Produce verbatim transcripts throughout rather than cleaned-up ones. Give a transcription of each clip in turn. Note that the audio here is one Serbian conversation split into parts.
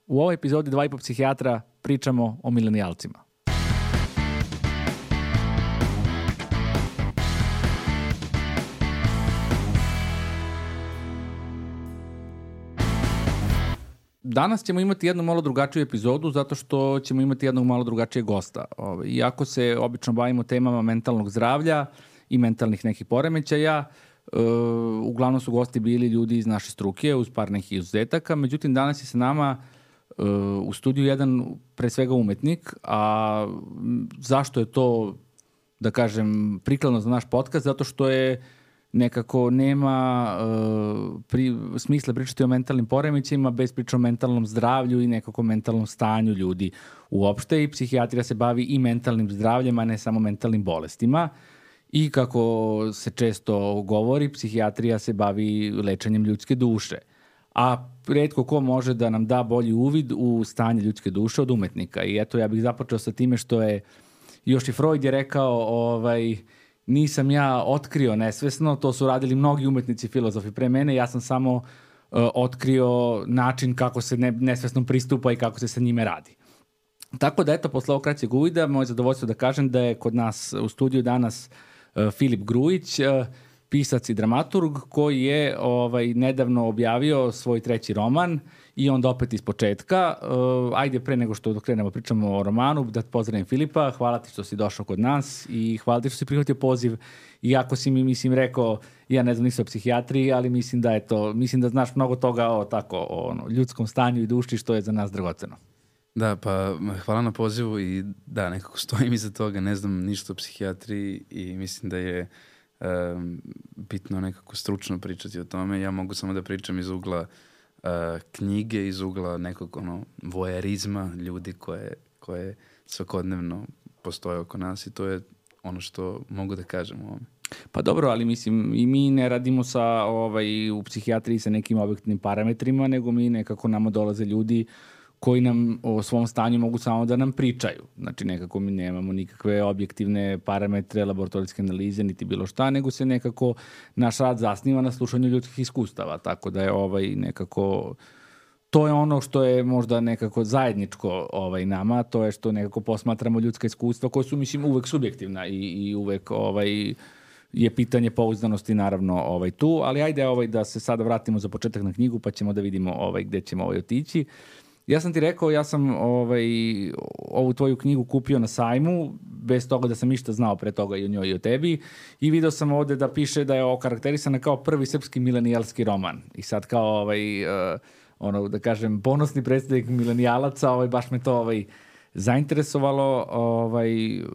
U ovoj epizodi Dva i po psihijatra pričamo o milenijalcima. Danas ćemo imati jednu malo drugačiju epizodu zato što ćemo imati jednog malo drugačijeg gosta. Iako se obično bavimo temama mentalnog zdravlja i mentalnih nekih poremećaja, uglavnom su gosti bili ljudi iz naše struke uz par nekih izuzetaka. Međutim, danas je sa nama u studiju jedan pre svega umetnik, a zašto je to, da kažem, prikladno za naš podcast? Zato što je nekako nema uh, pri, smisla pričati o mentalnim poremećajima bez priča o mentalnom zdravlju i nekako mentalnom stanju ljudi uopšte, i psihijatrija se bavi i mentalnim zdravljem, a ne samo mentalnim bolestima. I kako se često govori, psihijatrija se bavi lečenjem ljudske duše. A retko ko može da nam da bolji uvid u stanje ljudske duše od umetnika. I eto, ja bih započeo sa time što je još i Freud je rekao, ovaj, nisam ja otkrio nesvesno, to su radili mnogi umetnici, filozofi pre mene, ja sam samo uh, otkrio način kako se ne, nesvesno pristupa i kako se sa njime radi. Tako da, eto, posle ovog kraćeg uvida, moje zadovoljstvo da kažem da je kod nas u studiju danas uh, Filip Grujić, uh, pisac i dramaturg, koji je ovaj, nedavno objavio svoj treći roman i onda opet iz početka. Uh, ajde, pre nego što krenemo pričamo o romanu, da pozdravim Filipa. Hvala ti što si došao kod nas i hvala ti što si prihvatio poziv. Iako si mi, mislim, rekao, ja ne znam ništa o psihijatriji, ali mislim da je to, mislim da znaš mnogo toga o tako, o ono, ljudskom stanju i duši, što je za nas dragoceno. Da, pa hvala na pozivu i da, nekako stojim iza toga, ne znam ništa o psihijatriji i mislim da je um, bitno nekako stručno pričati o tome. Ja mogu samo da pričam iz ugla uh, knjige, iz ugla nekog ono, vojerizma ljudi koje, koje svakodnevno postoje oko nas i to je ono što mogu da kažem o ovome. Pa dobro, ali mislim i mi ne radimo sa ovaj, u psihijatriji sa nekim objektivnim parametrima, nego mi nekako nama dolaze ljudi koji nam o svom stanju mogu samo da nam pričaju. Znači nekako mi nemamo nikakve objektivne parametre, laboratorijske analize, niti bilo šta, nego se nekako naš rad zasniva na slušanju ljudskih iskustava. Tako da je ovaj nekako, to je ono što je možda nekako zajedničko ovaj, nama, to je što nekako posmatramo ljudska iskustva koja su, mislim, uvek subjektivna i, i uvek ovaj, je pitanje pouzdanosti naravno ovaj, tu, ali ajde ovaj, da se sada vratimo za početak na knjigu pa ćemo da vidimo ovaj, gde ćemo ovaj, otići. Ja sam ti rekao, ja sam ovaj, ovu tvoju knjigu kupio na sajmu, bez toga da sam išta znao pre toga i o njoj i o tebi, i video sam ovde da piše da je okarakterisana kao prvi srpski milenijalski roman. I sad kao, ovaj, uh, ono, da kažem, ponosni predstavnik milenijalaca, ovaj, baš me to ovaj, zainteresovalo. Ovaj,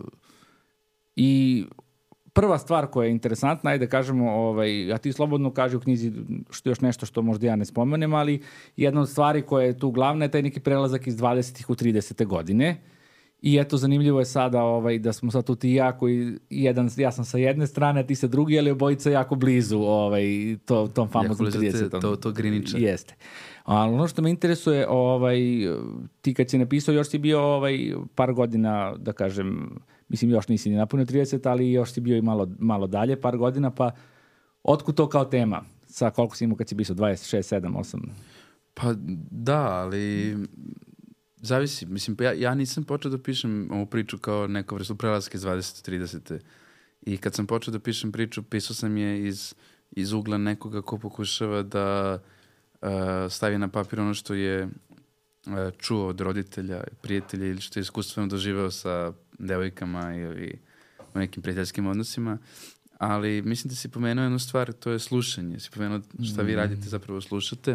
I prva stvar koja je interesantna je da kažemo, ovaj, a ti slobodno kaži u knjizi što još nešto što možda ja ne spomenem, ali jedna od stvari koja je tu glavna je taj neki prelazak iz dvadesetih u tridesete godine. I eto, zanimljivo je sada ovaj, da smo sad tu ti i ja, koji jedan, ja sam sa jedne strane, a ti sa druge, ali obojica jako blizu ovaj, to, tom famoznom tridesetom. To, to Grinića. Jeste. Ali ono što me interesuje, ovaj, ti kad si napisao, još si bio ovaj, par godina, da kažem, mislim, još nisi ni napunio trideset, ali još si bio i malo, malo dalje, par godina, pa otkud to kao tema? Sa koliko si imao kad si pisao? dvadeset šest, sedam, osam? Pa da, ali zavisi. Mislim, ja, ja nisam počeo da pišem ovu priču kao neku vrstu prelaska iz dvadesete u tridesete. I kad sam počeo da pišem priču, pisao sam je iz, iz ugla nekoga ko pokušava da uh, stavi na papir ono što je uh, čuo od roditelja, prijatelja ili što je iskustveno doživeo sa devojkama ili u nekim prijateljskim odnosima. Ali mislim da si pomenuo jednu stvar, to je slušanje. Si pomenuo šta vi radite, zapravo slušate.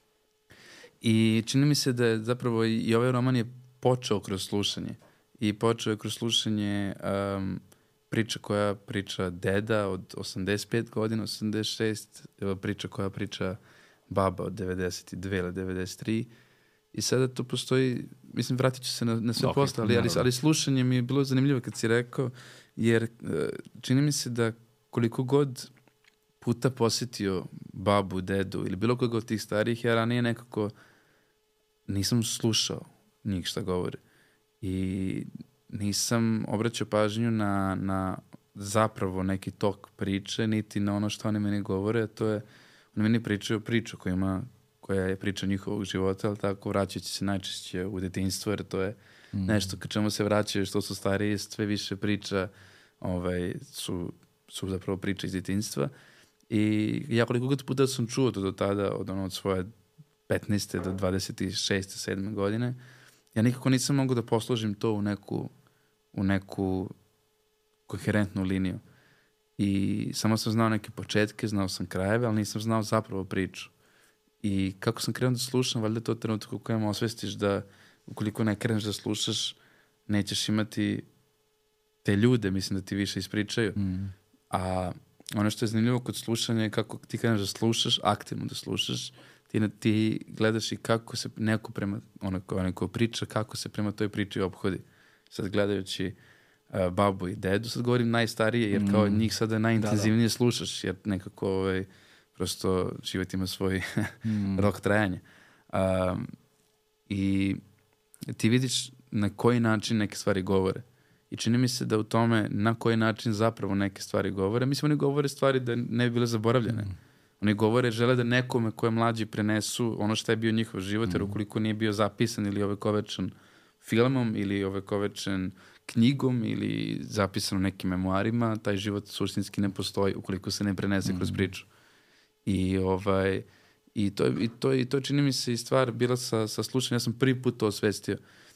I čini mi se da je zapravo i, i ovaj roman je počeo kroz slušanje. I počeo je kroz slušanje um, priča koja priča deda od osamdeset pet godina, osamdeset šest, priča koja priča baba od devedeset dve ili devedeset tri. I sada to postoji, mislim, vratit ću se na, na sve okay, posle, ali, ali, ali slušanje mi je bilo zanimljivo kad si rekao, jer uh, čini mi se da koliko god puta posjetio babu, dedu ili bilo koga od tih starijih, ja ranije nekako nisam slušao njih šta govore. I nisam obraćao pažnju na, na zapravo neki tok priče, niti na ono što oni meni govore, a to je, oni meni pričaju priču koja ima koja je priča njihovog života, ali tako vraćajući se najčešće u detinjstvo, jer to je mm. nešto ka čemu se vraćaju, što su stariji, sve više priča ovaj, su, su zapravo priče iz detinjstva. I ja koliko god puta sam čuo to do tada, od, ono, od svoje petnaeste do dvadeset šeste sedme godine, ja nikako nisam mogao da posložim to u neku, u neku koherentnu liniju. I samo sam znao neke početke, znao sam krajeve, ali nisam znao zapravo priču. I kako sam krenuo da slušam, valjda to trenutak u kojem osvestiš da ukoliko ne kreneš da slušaš, nećeš imati te ljude, mislim da ti više ispričaju. Mm. A ono što je zanimljivo kod slušanja je kako ti kreneš da slušaš, aktivno da slušaš, ti, ti gledaš i kako se neko prema, ono, ono ko priča, kako se prema toj priči ophodi. Sad gledajući uh, babu i dedu, sad govorim najstarije, jer kao mm. njih sada najintenzivnije da, da. slušaš, jer nekako ovaj, prosto život ima svoj mm. rok trajanja. Um, I ti vidiš na koji način neke stvari govore. I čini mi se da u tome na koji način zapravo neke stvari govore. Mislim, oni govore stvari da ne bi bile zaboravljene. Mm. Oni govore, žele da nekome koje mlađi prenesu ono što je bio njihov život, jer ukoliko nije bio zapisan ili ovekovečan filmom ili ovekovečan knjigom ili zapisan u nekim memoarima, taj život suštinski ne postoji ukoliko se ne prenese mm. kroz priču. I ovaj i to, i to, i to čini mi se i stvar bila sa, sa slušanjem. Ja sam prvi put to osvestio.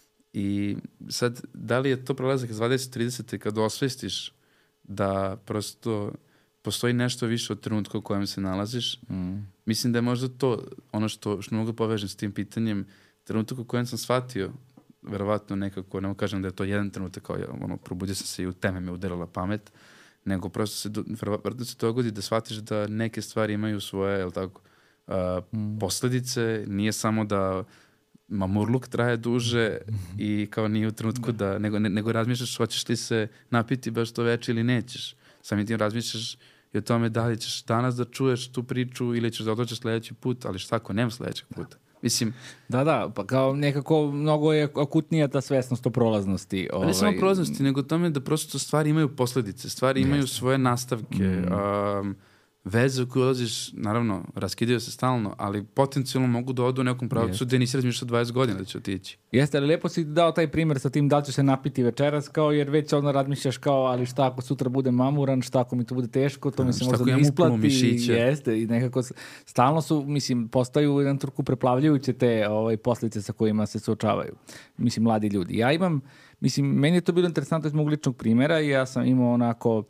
I sad, da li je to prolazak iz dvadeset trideset kad osvestiš da prosto postoji nešto više od trenutka u kojem se nalaziš? Mm. Mislim da je možda to ono što, što mogu povežem s tim pitanjem. Trenutak u kojem sam shvatio, verovatno nekako, ne kažem da je to jedan trenutak, kao ja, ono, probudio sam se i u teme me udarila pamet, nego prosto se, verovatno se dogodi da shvatiš da neke stvari imaju svoje, jel tako, uh, mm. posledice. Nije samo da mamurluk traje duže i kao nije u trenutku da, nego, ne, nego razmišljaš hoćeš li se napiti baš to veče ili nećeš. Samim tim razmišljaš i o tome da li ćeš danas da čuješ tu priču ili ćeš da odlačeš sledeći put, ali šta ako nema sledećeg puta. Mislim, da, da, pa kao nekako mnogo je akutnija ta svesnost o prolaznosti. Ovaj... Ne samo prolaznosti, nego o tome da prosto stvari imaju posledice, stvari Jeste. imaju svoje nastavke, mm. um, veze u koju ulaziš, naravno, raskidaju se stalno, ali potencijalno mogu da odu u nekom pravcu gde nisi razmišljao dvadeset godina da će otići. Jeste, ali lepo si dao taj primjer sa tim da li ćeš se napiti večeras, kao jer već ono razmišljaš kao, ali šta ako sutra bude mamuran, šta ako mi to bude teško, to mi se možda ne isplati. Jeste, i nekako stalno su, mislim, postaju u jedan turku preplavljujuće te ovaj, posljedice sa kojima se suočavaju. Mislim, mladi ljudi. Ja imam, mislim, meni je to bilo interesantno iz mog ličnog primjera i ja sam imao onako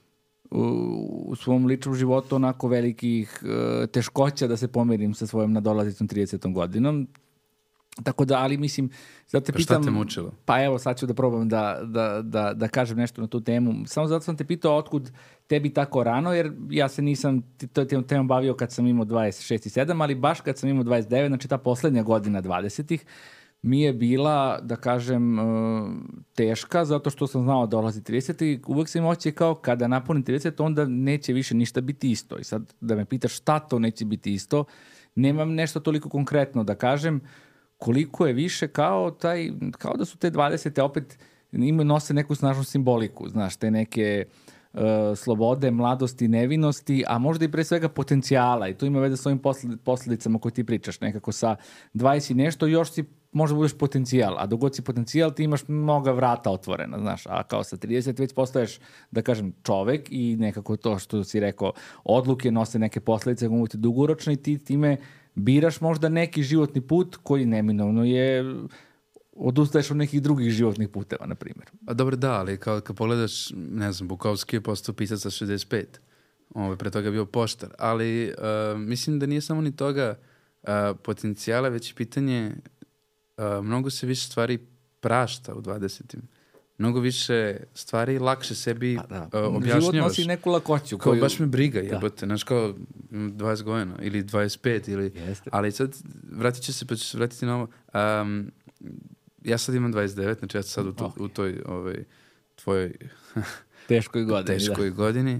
u svom ličnom životu onako velikih uh, teškoća da se pomirim sa svojom nadolazicom tridesetom godinom. Tako da, ali mislim, zato te pa pitam... Šta te mučilo? Pa evo, sad ću da probam da, da, da, da kažem nešto na tu temu. Samo zato sam te pitao otkud tebi tako rano, jer ja se nisam tom temom bavio kad sam imao dvadeset šest i sedam, ali baš kad sam imao dvadeset devet, znači ta poslednja godina dvadesetih, mi je bila, da kažem, teška, zato što sam znao da dolazi trideset i uvek sam imao osjećaj kao kada napunim trideset, onda neće više ništa biti isto. I sad da me pitaš šta to neće biti isto, nemam nešto toliko konkretno da kažem, koliko je više kao taj, kao da su te dvadesete opet imaju, nose neku snažnu simboliku, znaš, te neke uh, slobode, mladosti, nevinosti, a možda i pre svega potencijala i to ima veze s ovim posljedicama koje ti pričaš, nekako sa dvadeset i nešto još si možda budeš potencijal, a dok god si potencijal ti imaš mnoga vrata otvorena, znaš, a kao sa trideset već postaješ, da kažem, čovek i nekako to što si rekao, odluke nose neke posledice, mogu biti dugoročne i ti time biraš možda neki životni put koji neminovno je, odustaješ od nekih drugih životnih puteva, na primjer. A dobro, da, ali kao kad pogledaš, ne znam, Bukovski je postao pisac sa šezdeset pet, ovo, pre toga je bio poštar, ali uh, mislim da nije samo ni toga uh, potencijala, već pitanje Uh, mnogo se više stvari prašta u dvadesetim. Mnogo više stvari lakše sebi uh, objašnjavaš. Život nosi neku lakoću. Kao koju... baš me briga, jebote. Znaš, kao dvadeset godina ili dvadeset pet. Ili... Ali sad vratit će se, pa ću se vratiti na ovo. Um, ja sad imam dvadeset devet, znači ja sam sad u, to, okay. u toj ovaj, tvojoj teškoj godini. teškoj da. godini.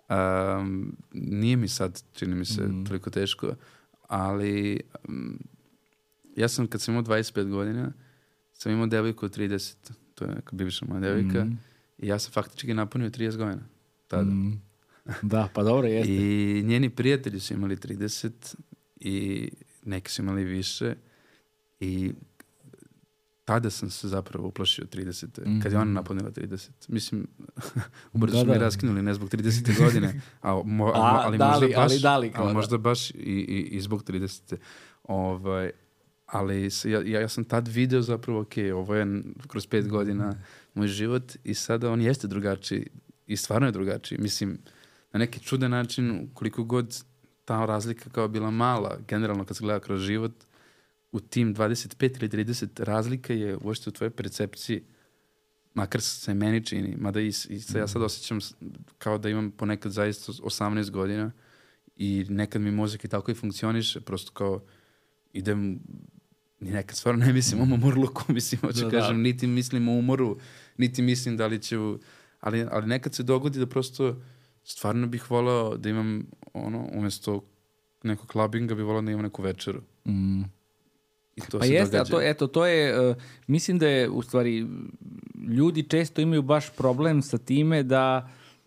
Um, nije mi sad, čini mi se, mm. toliko teško, ali... Um, ja sam, kad sam imao dvadeset pet godina, sam imao devojku od trideset. To je neka bivša moja devojka. Mm. I ja sam faktički napunio trideset godina. Tada. Mm. Da, pa dobro, jeste. I njeni prijatelji su imali trideset i neki su imali više i tada sam se zapravo uplašio tridesete. Mm. Kad je ona napunila trideset. Mislim, ubrzo su mi raskinuli, ne zbog tridesete godine, a, mo, a, ali, dali, možda baš, ali, dali, ali možda baš i, i, i zbog tridesete. Ovaj, ali ja, ja, ja sam tad video zapravo, ok, ovo je kroz pet godina moj život i sada on jeste drugačiji i stvarno je drugačiji. Mislim, na neki čudan način, koliko god ta razlika kao bila mala, generalno kad se gleda kroz život, u tim dvadeset pet ili trideset razlika je uopšte u tvojoj percepciji, makar se meni čini, mada i, i ja sad osjećam kao da imam ponekad zaista osamnaest godina i nekad mi mozak i tako i funkcioniše, prosto kao idem, ni nekad stvarno ne mislim o umorluku, mislim, hoću da, kažem, da. Niti mislim o umoru, niti mislim da li će, ali, ali nekad se dogodi da prosto stvarno bih volao da imam ono, umjesto nekog klabinga bih volao da imam neku večeru. Mm. I to pa se jeste, događa. a to, eto, to je, uh, mislim da je, u stvari, ljudi često imaju baš problem sa time da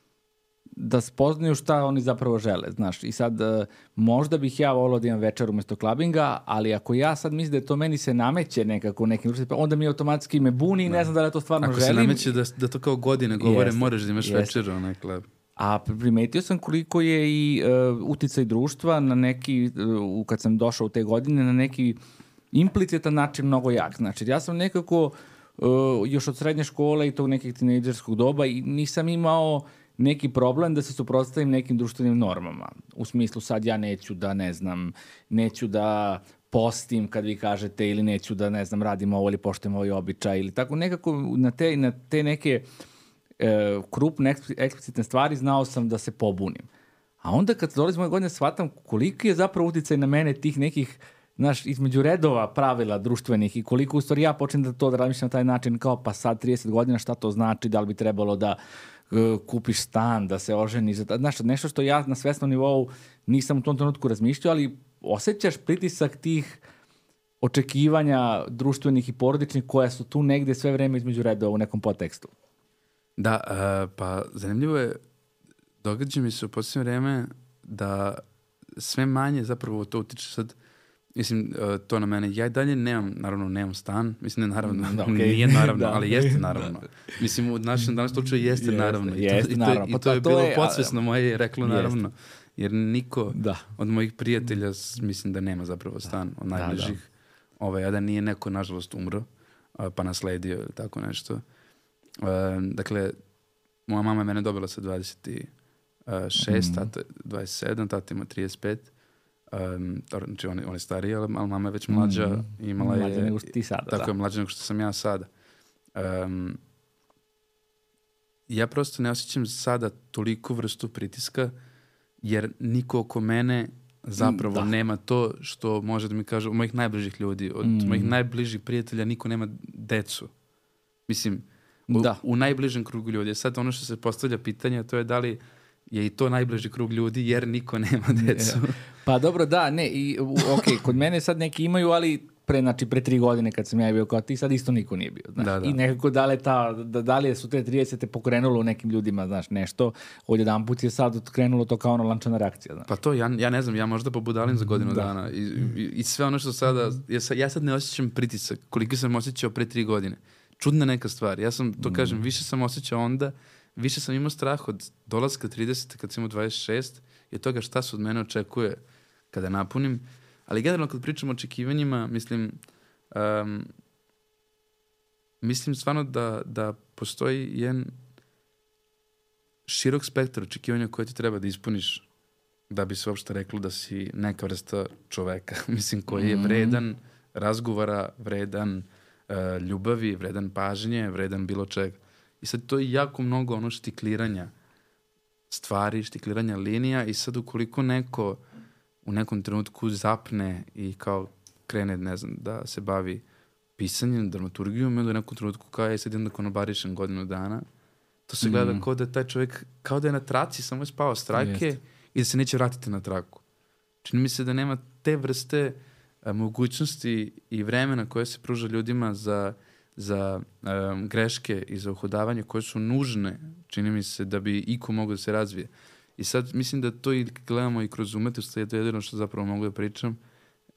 da spoznaju šta oni zapravo žele, znaš. I sad, uh, možda bih ja volao da imam večer umesto klabinga, ali ako ja sad mislim da je to meni se nameće nekako nekim društvenim, onda mi automatski me buni i ne znam da li ja to stvarno ako želim. Ako se nameće da, da to kao godine govore, jeste, moraš da imaš jeste. večer, onaj klab. A primetio sam koliko je i uh, uticaj društva na neki, uh, kad sam došao u te godine, na neki implicitan način mnogo jak. Znači, ja sam nekako uh, još od srednje škole i tog nekih tinejdžerskog doba i nisam imao neki problem da se suprotstavim nekim društvenim normama. U smislu sad ja neću da, ne znam, neću da postim kad vi kažete ili neću da, ne znam, radim ovo ili poštujem ovaj običaj ili tako nekako na te, na te neke e, krupne, eksplicitne stvari znao sam da se pobunim. A onda kad dolazim moje godine shvatam koliki je zapravo uticaj na mene tih nekih, znaš, između redova pravila društvenih i koliko u stvari ja počnem da to da razmišljam na taj način kao pa sad trideset godina šta to znači, da li bi trebalo da uh, kupiš stan, da se oženiš, znaš, nešto što ja na svesnom nivou nisam u tom trenutku razmišljao, ali osjećaš pritisak tih očekivanja društvenih i porodičnih koja su tu negde sve vreme između redova u nekom podtekstu. Da, uh, pa zanimljivo je, događa mi se u posljednje vreme da sve manje zapravo to utiče sad. Mislim, uh, to na mene. Ja i dalje nemam, naravno, nemam stan. Mislim, ne naravno, da, okay. nije naravno, da. Ali jeste naravno. Mislim, u našem danas slučaju jeste, jeste naravno. Jeste, I to, naravno. I to, i to je to bilo je, podsvesno moje reklo naravno. Jeste. Jer niko da. od mojih prijatelja mislim da nema zapravo stan od najbližih. Da, da. Ovaj, a da nije neko, nažalost, umro, uh, pa nasledio ili tako nešto. Uh, dakle, moja mama je mene dobila sa dvadeset šest, mm. tata dvadeset sedam, tata ima trideset pet. Um, znači on, on je stariji, ali, ali mama je već mlađa. Mm. Imala mlađa je, nego što ti sada. Tako da. je, mlađa nego što sam ja sada. Um, ja prosto ne osjećam sada toliko vrstu pritiska, jer niko oko mene zapravo da. nema to što može da mi kaže od mojih najbližih ljudi, od mm. mojih najbližih prijatelja niko nema decu. Mislim, u, da. u najbližem krugu ljudi. Sad ono što se postavlja pitanje, to je da li je i to najbliži krug ljudi, jer niko nema decu. Pa dobro, da, ne, i, ok, kod mene sad neki imaju, ali pre, znači, pre tri godine kad sam ja bio kao ti, sad isto niko nije bio. Znaš. Da, da. I nekako da li, ta, da, da li su te tridesete pokrenulo u nekim ljudima, znaš, nešto, od jedan put je sad krenulo to kao ono lančana reakcija. Znaš. Pa to, ja, ja ne znam, ja možda pobudalim za godinu da. dana I, i, i sve ono što sada, ja, sad, ja sad ne osjećam pritisak, koliko sam osjećao pre tri godine. Čudna neka stvar, ja sam, to kažem, više sam osjećao onda, više sam imao strah od dolaska tridesete kad sam imao dvadeset šest i od toga šta se od mene očekuje kada napunim. Ali generalno kad pričam o očekivanjima, mislim, um, mislim stvarno da, da postoji jedan širok spektar očekivanja koje ti treba da ispuniš da bi se uopšte reklo da si neka vrsta čoveka. Mislim, koji je vredan razgovora, vredan uh, ljubavi, vredan pažnje, vredan bilo čega. I sad to je jako mnogo ono štikliranja stvari, štikliranja linija i sad ukoliko neko u nekom trenutku zapne i kao krene, ne znam, da se bavi pisanjem, dramaturgijom, ili u nekom trenutku kao ja sad idem da konobarišem godinu dana, to se gleda mm. kao da je taj čovjek, kao da je na traci, samo je spao s trake Jest. i da se neće vratiti na traku. Čini mi se da nema te vrste a, mogućnosti i vremena koje se pruža ljudima za za um, greške i za uhodavanje koje su nužne, čini mi se, da bi iko mogao da se razvije. I sad mislim da to i gledamo i kroz umetnost, je to jedino što zapravo mogu da pričam,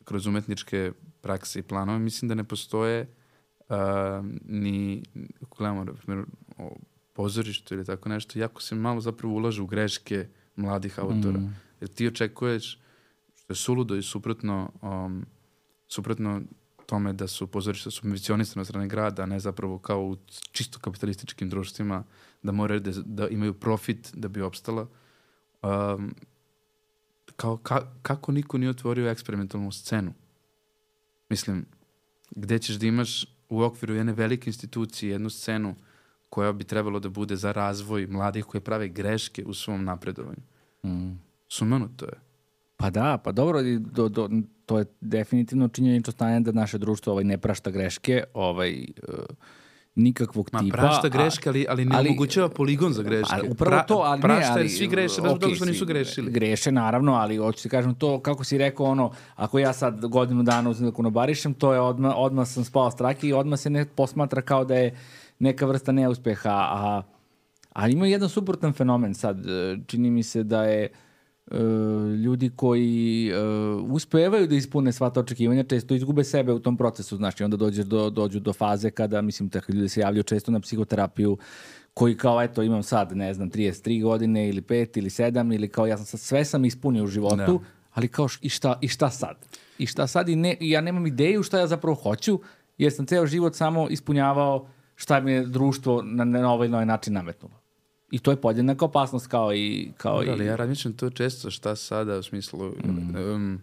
kroz umetničke prakse i planove, mislim da ne postoje uh, ni, ako gledamo, na primjer, o pozorištu ili tako nešto, jako se malo zapravo ulaže u greške mladih autora. Mm. Jer ti očekuješ, što je suludo i suprotno, um, suprotno tome da su pozorišta subvencionisane od strane grada, a ne zapravo kao u čisto kapitalističkim društvima, da moraju da, da imaju profit da bi opstala. Um, kao, ka, kako niko nije otvorio eksperimentalnu scenu? Mislim, gde ćeš da imaš u okviru jedne velike institucije jednu scenu koja bi trebalo da bude za razvoj mladih koji prave greške u svom napredovanju. Mm. Sumanuto je. Pa da, pa dobro, do, do, to je definitivno činjenično stanje da naše društvo ovaj, ne prašta greške, ovaj, uh, nikakvog Ma, tipa. Ma prašta greške, ali, ali ne ali, omogućava poligon za greške. Ali, upravo to, ali pra, ne, prašta ali... svi greše, bez okay, što nisu grešili. Greše, naravno, ali hoću ti kažem to, kako si rekao, ono, ako ja sad godinu dana uzim da konobarišem, to je odmah, odmah sam spao straki i odmah se ne posmatra kao da je neka vrsta neuspeha, a, a ima jedan suprotan fenomen sad, čini mi se da je uh, ljudi koji uh, uspevaju da ispune sva ta očekivanja, često izgube sebe u tom procesu, znači onda dođeš do, dođu do faze kada, mislim, takvi ljudi se javljaju često na psihoterapiju, koji kao, eto, imam sad, ne znam, trideset tri godine ili pet ili sedam, ili kao, ja sam sad, sve sam ispunio u životu, no. ali kao, i šta, i šta sad? I šta sad? I ne, ja nemam ideju šta ja zapravo hoću, jer sam ceo život samo ispunjavao šta mi je društvo na, na ovaj novi način nametnulo. I to je podjednaka opasnost kao i... Kao da, ali i... ja razmišljam to često šta sada u smislu... Mm. Um,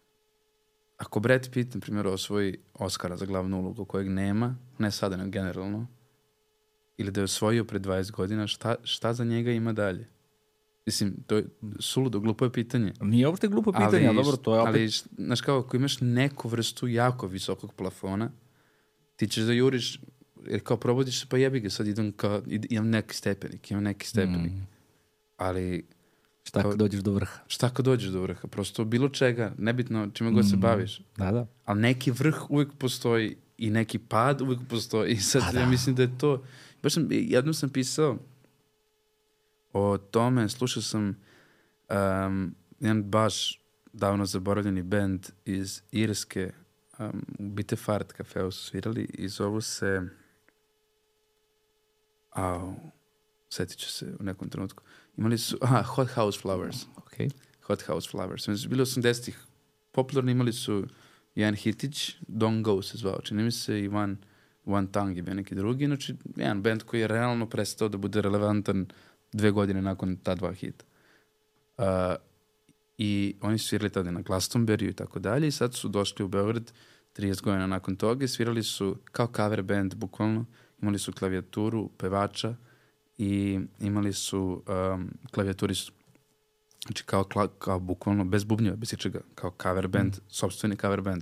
ako Brad Pitt, na primjer, osvoji Oscara za glavnu ulogu kojeg nema, ne sada, nego generalno, ili da je osvojio pre dvadeset godina, šta, šta za njega ima dalje? Mislim, to je suludo, glupo je pitanje. Nije uopšte glupo pitanje, ali, dobro, to je opet... Ali, znaš kao, ako imaš neku vrstu jako visokog plafona, ti ćeš da juriš... Jer kao probudiš se, pa jebi ga, sad idem kao, imam neki stepenik, imam neki stepenik. Mm. Ali... Šta kao, kad dođeš do vrha? Šta kad dođeš do vrha? Prosto bilo čega, nebitno čime mm. god se baviš. Da, da. Ali neki vrh uvijek postoji i neki pad uvijek postoji. I sad pa, ja da. mislim da je to... Baš sam, jednom sam pisao o tome, slušao sam um, jedan baš davno zaboravljeni band iz Irske, um, u Bitefart kafeu su svirali i zovu se... Au, setit ću se u nekom trenutku. Imali su, aha, Hot House Flowers. Okay. Hot House Flowers. Oni su bili osamdesetih popularni, imali su jedan hitić, Don't Go se zvao, čini mi se, i One, One Tongue je bio neki drugi. Znači, jedan band koji je realno prestao da bude relevantan dve godine nakon ta dva hita. Uh, I oni su svirali tada na Glastonbury i tako dalje i sad su došli u Beograd trideset godina nakon toga i svirali su kao cover band, bukvalno. Imali su klavijaturu, pevača i imali su um, klavijaturistu. Znači kao, kao, kao bukvalno bez bubnjeva, bez ičega, kao cover band, mm. sopstveni cover band.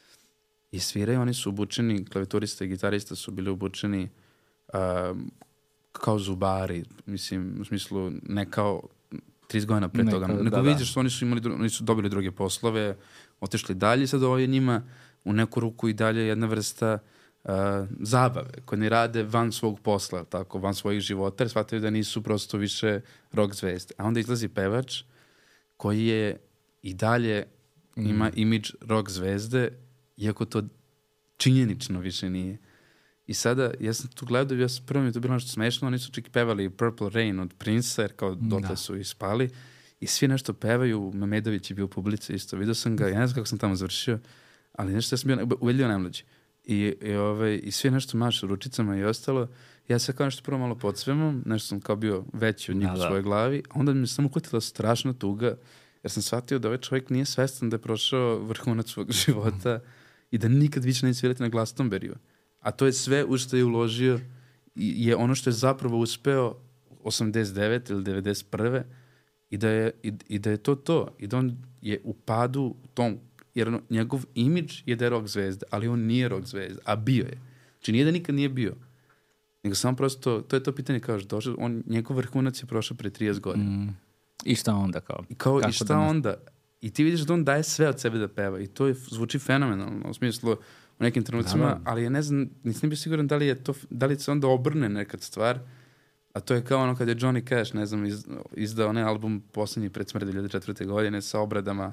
I sviraju, oni su obučeni, klavijaturista i gitarista su bili obučeni um, kao zubari, mislim, u smislu ne kao trideset godina pre toga. Nego da, vidiš da. Oni su imali, oni su dobili druge poslove, otišli dalje i sad ovo je njima u neku ruku i dalje jedna vrsta Uh, zabave, koje ne rade van svog posla, tako, van svojih života, jer shvataju da nisu prosto više rock zvezde. A onda izlazi pevač koji je i dalje mm. ima imidž rock zvezde, iako to činjenično više nije. I sada, ja sam tu gledao, ja sam prvo mi je to bilo nešto smešno, oni su čak i pevali Purple Rain od Prince-a, jer kao dotle da. su ispali, i svi nešto pevaju, Memedović je bio u publici isto, vidio sam ga, ja ne znam kako sam tamo završio, ali nešto ja sam bio uvedljivo najmlađi. I, i, ovaj, i svi nešto mašu ručicama i ostalo. Ja se kao nešto prvo malo podsvemam, nešto sam kao bio veći od njih u svojoj glavi, a onda mi se samo uhvatila strašna tuga, jer sam shvatio da ovaj čovjek nije svestan da je prošao vrhunac svog života i da nikad više neće svirati na Glastonburyju. A to je sve u što je uložio i je ono što je zapravo uspeo osamdeset devete ili devedeset prve i da je, i, i da je to to. I da on je u padu u tom, jer ono, njegov imidž je da je rock zvezda, ali on nije rock zvezda, a bio je. Znači nije da nikad nije bio. Nego samo prosto, to je to pitanje kao što došao, on, njegov vrhunac je prošao pre trideset godina. Mm. I šta onda kao? I, kao, i šta da onda? I ti vidiš da on daje sve od sebe da peva i to je, zvuči fenomenalno, u smislu u nekim trenucima, da, da. Ali ja ne znam, nisam bio siguran da li je to, da li se onda obrne nekad stvar, a to je kao ono kad je Johnny Cash, ne znam, iz, izdao onaj album poslednji pred smrt dve hiljade četvrte godine sa obradama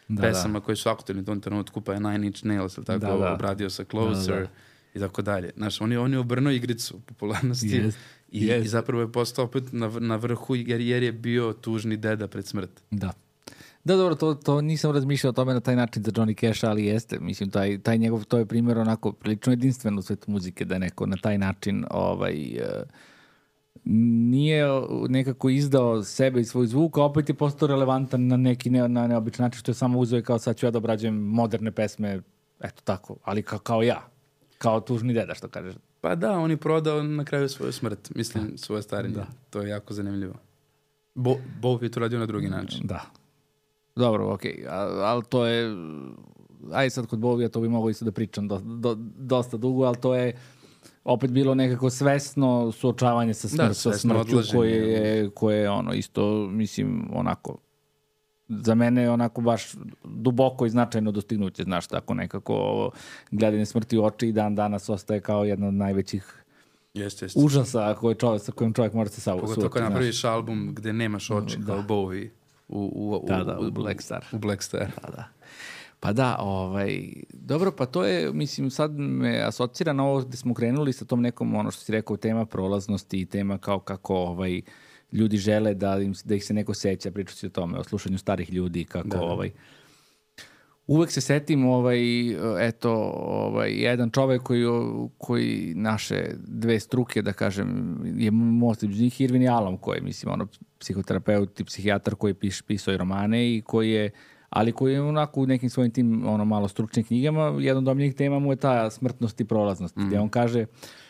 da, pesama da. koje su aktualni u tom trenutku, pa je Nine Inch Nails, tako, Da, da. obradio sa Closer Da, da. i tako dalje. Znaš, on je, on je obrnuo igricu popularnosti Yes. i, Yes. i zapravo je postao opet na, na vrhu jer, jer je bio tužni deda pred smrt. Da. Da, dobro, to, to nisam razmišljao o tome na taj način za Johnny Cash, ali jeste. Mislim, taj, taj njegov, to je primjer onako prilično jedinstven u svetu muzike, da neko na taj način ovaj, uh, nije nekako izdao sebe i svoj zvuk, a opet je postao relevantan na neki ne, na neobičan način, što je samo uzeo i kao sad ću ja da obrađujem moderne pesme, eto tako, ali kao, kao ja, kao tužni deda, što kažeš. Pa da, on je prodao na kraju svoju smrt, mislim, svoje starenje. Da. To je jako zanimljivo. Bo, Bowie je to radio na drugi način. Da. Dobro, okej, okay. ali to je, aj sad kod Bovija to bi mogao isto da pričam do, do, dosta dugo, ali to je opet bilo nekako svesno suočavanje sa, smr- da, sa smrću koje je, koje je ono isto, mislim, onako, za mene je onako baš duboko i značajno dostignuće, znaš, tako nekako ovo gledanje smrti u oči i dan danas ostaje kao jedna od najvećih Jest, jest. užasa koje čovjek, sa kojim čovjek mora se suočiti. Pogotovo kad napraviš album gde nemaš oči Da. kao Bowie u, u, u, Da, da, u u, Black Star. U Black Star. Pa da. Pa da, ovaj, dobro, pa to je, mislim, sad me asocira na ovo gde smo krenuli sa tom nekom, ono što si rekao, tema prolaznosti i tema kao kako ovaj, ljudi žele da, im, da ih se neko seća, pričati si o tome, o slušanju starih ljudi, kako Da, da. ovaj, uvek se setim, ovaj, eto, ovaj, jedan čovek koji, koji naše dve struke, da kažem, je most između njih Irvin i Alom, koji je, mislim, ono, psihoterapeut i psihijatar koji piš, pisao i romane i koji je, ali koji je onako u nekim svojim tim, ono, malo stručnim knjigama, jedna od omiljenih tema mu je ta smrtnost i prolaznost, mm. gde on kaže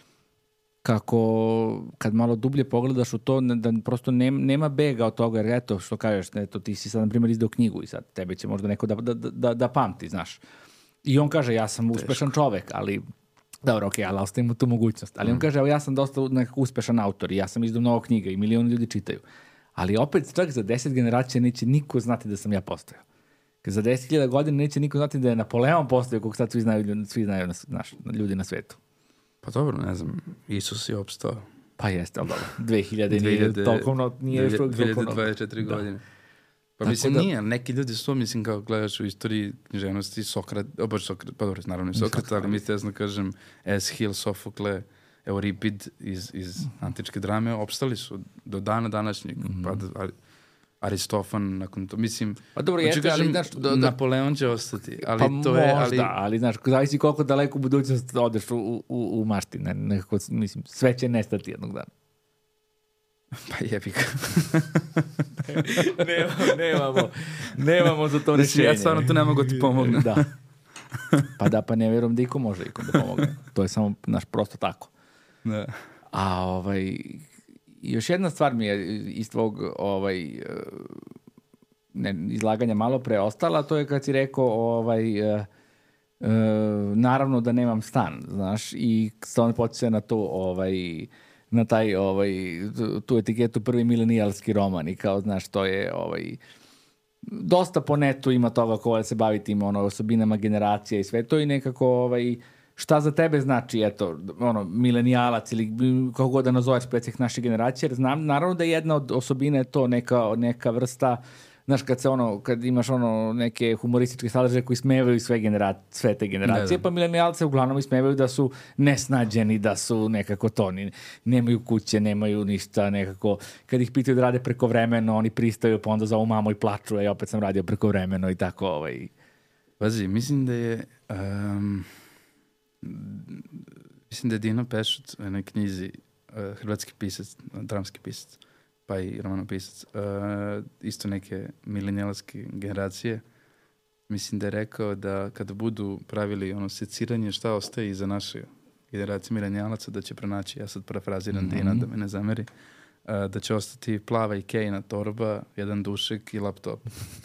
kako kad malo dublje pogledaš u to, da prosto nema, nema bega od toga, jer eto, što kažeš, eto, ti si sad, na primjer, izdao knjigu i sad tebe će možda neko da, da, da, da pamti, znaš. I on kaže, ja sam uspešan čovek, ali, dobro, okej, okay, ali ostavimo tu mogućnost. Ali mm. on kaže, evo, ja sam dosta nekako uspešan autor i ja sam izdao mnogo knjiga i milioni ljudi čitaju. Ali opet, čak za deset generacija neće niko znati da sam ja postojao. Kad za deset hiljada godina neće niko znati da je Napoleon postojao, kog sad svi znaju, svi znaju naš, ljudi na svetu. Pa dobro, ne znam, Isus je opstao. Pa jeste, ali dobro, dve hiljade nije toliko mnogo, nije još toliko mnogo. dve hiljade dvadeset četiri godine. Pa tako mislim, da, nije, neki ljudi su to, mislim, kao gledaš u istoriji književnosti, Sokrat, obač Sokrat, pa dobro, naravno i Sokrat, ali mislim, jasno kažem, Eschil, Sofokle, Euripid iz, iz antičke drame, opstali su do dana današnjeg, mm-hmm. pa da, ali, Aristofan nakon to, mislim, pa dobro, jeste, kažem, ali znaš, do, do, Napoleon će ostati, ali pa to je, možda, ali, ali znaš, zavisi koliko daleko u budućnost odeš u, u, u mašti, ne, nekako, mislim, sve će nestati jednog dana. Pa jebi ga. nemamo, nemamo, nemamo za to rešenje. Ja stvarno tu ne mogu ti pomognem. Da. Pa da, pa ne vjerujem da iko može ikom da pomogne. To je samo, naš, prosto tako. Da. A ovaj, još jedna stvar mi je iz tvog ovaj, ne, izlaganja malo preostala, to je kad si rekao ovaj, uh, uh, naravno da nemam stan, znaš, i stvarno podsjeća na to ovaj, na taj ovaj, tu etiketu prvi milenijalski roman i kao, znaš, to je ovaj, dosta po netu ima toga ko se bavi tim ono, osobinama generacija i sve to i nekako ovaj, šta za tebe znači, eto, ono, milenijalac ili kako god da nazoveš predsjeh naše generacije, jer znam, naravno da jedna od osobina je to neka, neka vrsta, znaš, kad se ono, kad imaš ono neke humorističke sadržaje koji smevaju sve, genera- sve te generacije, ne, pa milenijalce uglavnom ismevaju da su nesnađeni, da su nekako to, ni, nemaju kuće, nemaju ništa, nekako, kad ih pitaju da rade prekovremeno, oni pristaju, pa onda zovu mamu i plaču, ja opet sam radio prekovremeno i tako, ovaj. Pazi, mislim da je um, mislim da je Dino Pešut u jednoj knjizi, uh, hrvatski pisac, dramski pisac, pa i romanopisac, uh, isto neke milenijalske generacije, mislim da je rekao da kada budu pravili ono seciranje šta ostaje iza naše generacije milenijalaca, da će pronaći, ja sad parafraziram mm-hmm. Dina, da me ne zameri, uh, da će ostati plava Ikejina torba, jedan dušek i laptop.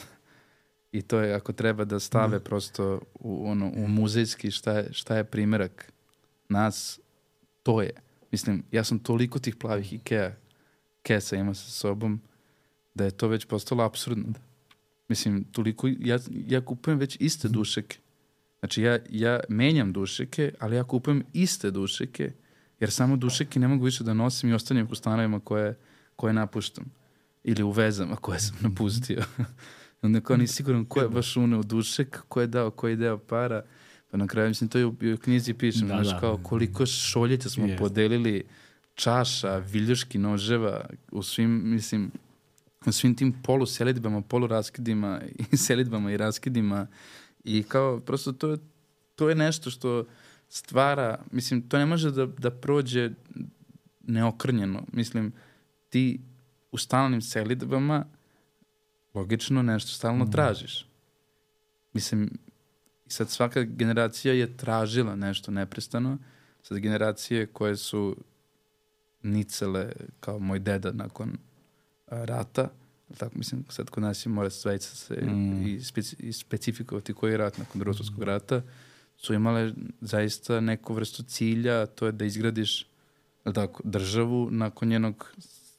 I to je, ako treba da stave mm. prosto u, ono, u muzejski šta je, šta je primjerak nas, to je. Mislim, ja sam toliko tih plavih Ikea kesa ima sa sobom, da je to već postalo apsurdno. Mislim, toliko, ja, ja kupujem već iste dušeke. Znači, ja, ja menjam dušeke, ali ja kupujem iste dušeke, jer samo dušeke ne mogu više da nosim i ostavljam u stanovima koje, koje napuštam. Ili u vezama koje sam napustio. Onda kao nisi siguran ko je baš uneo dušek, ko je dao, koji deo para. Pa na kraju, mislim, to je u, u knjizi pišem, da, znaš, da. kao koliko šoljeća smo Yes. podelili, čaša, viljuški noževa, u svim, mislim, u svim tim poluselidbama, poluraskidima i selidbama i raskidima. I kao, prosto to, to je nešto što stvara, mislim, to ne može da, da prođe neokrnjeno. Mislim, ti u stalnim selidbama logično nešto stalno mm. tražiš. Mislim, i sad svaka generacija je tražila nešto neprestano. Sad generacije koje su nicele kao moj deda nakon a, rata, tako mislim, sad kod nas je mora svejca se mm. i, speci, i specifikovati koji je rat nakon Drugog svjetskog rata, su imale zaista neku vrstu cilja, to je da izgradiš tako, državu nakon njenog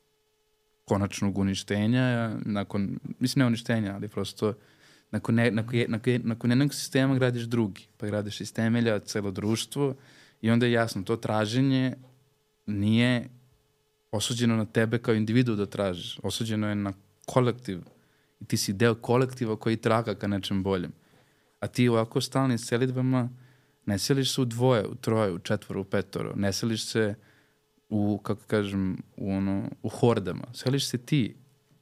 konačnog uništenja, nakon, mislim ne uništenja, ali prosto nakon, ne, nakon, nakon, nakon jednog sistema gradiš drugi, pa gradiš iz temelja celo društvo i onda je jasno, to traženje nije osuđeno na tebe kao individu da tražiš, osuđeno je na kolektiv i ti si deo kolektiva koji traga ka nečem boljem. A ti ovako stalnim selidbama ne seliš se u dvoje, u troje, u četvoro, u petoro, ne seliš se u, kako kažem, u, ono, u hordama. Seliš se ti.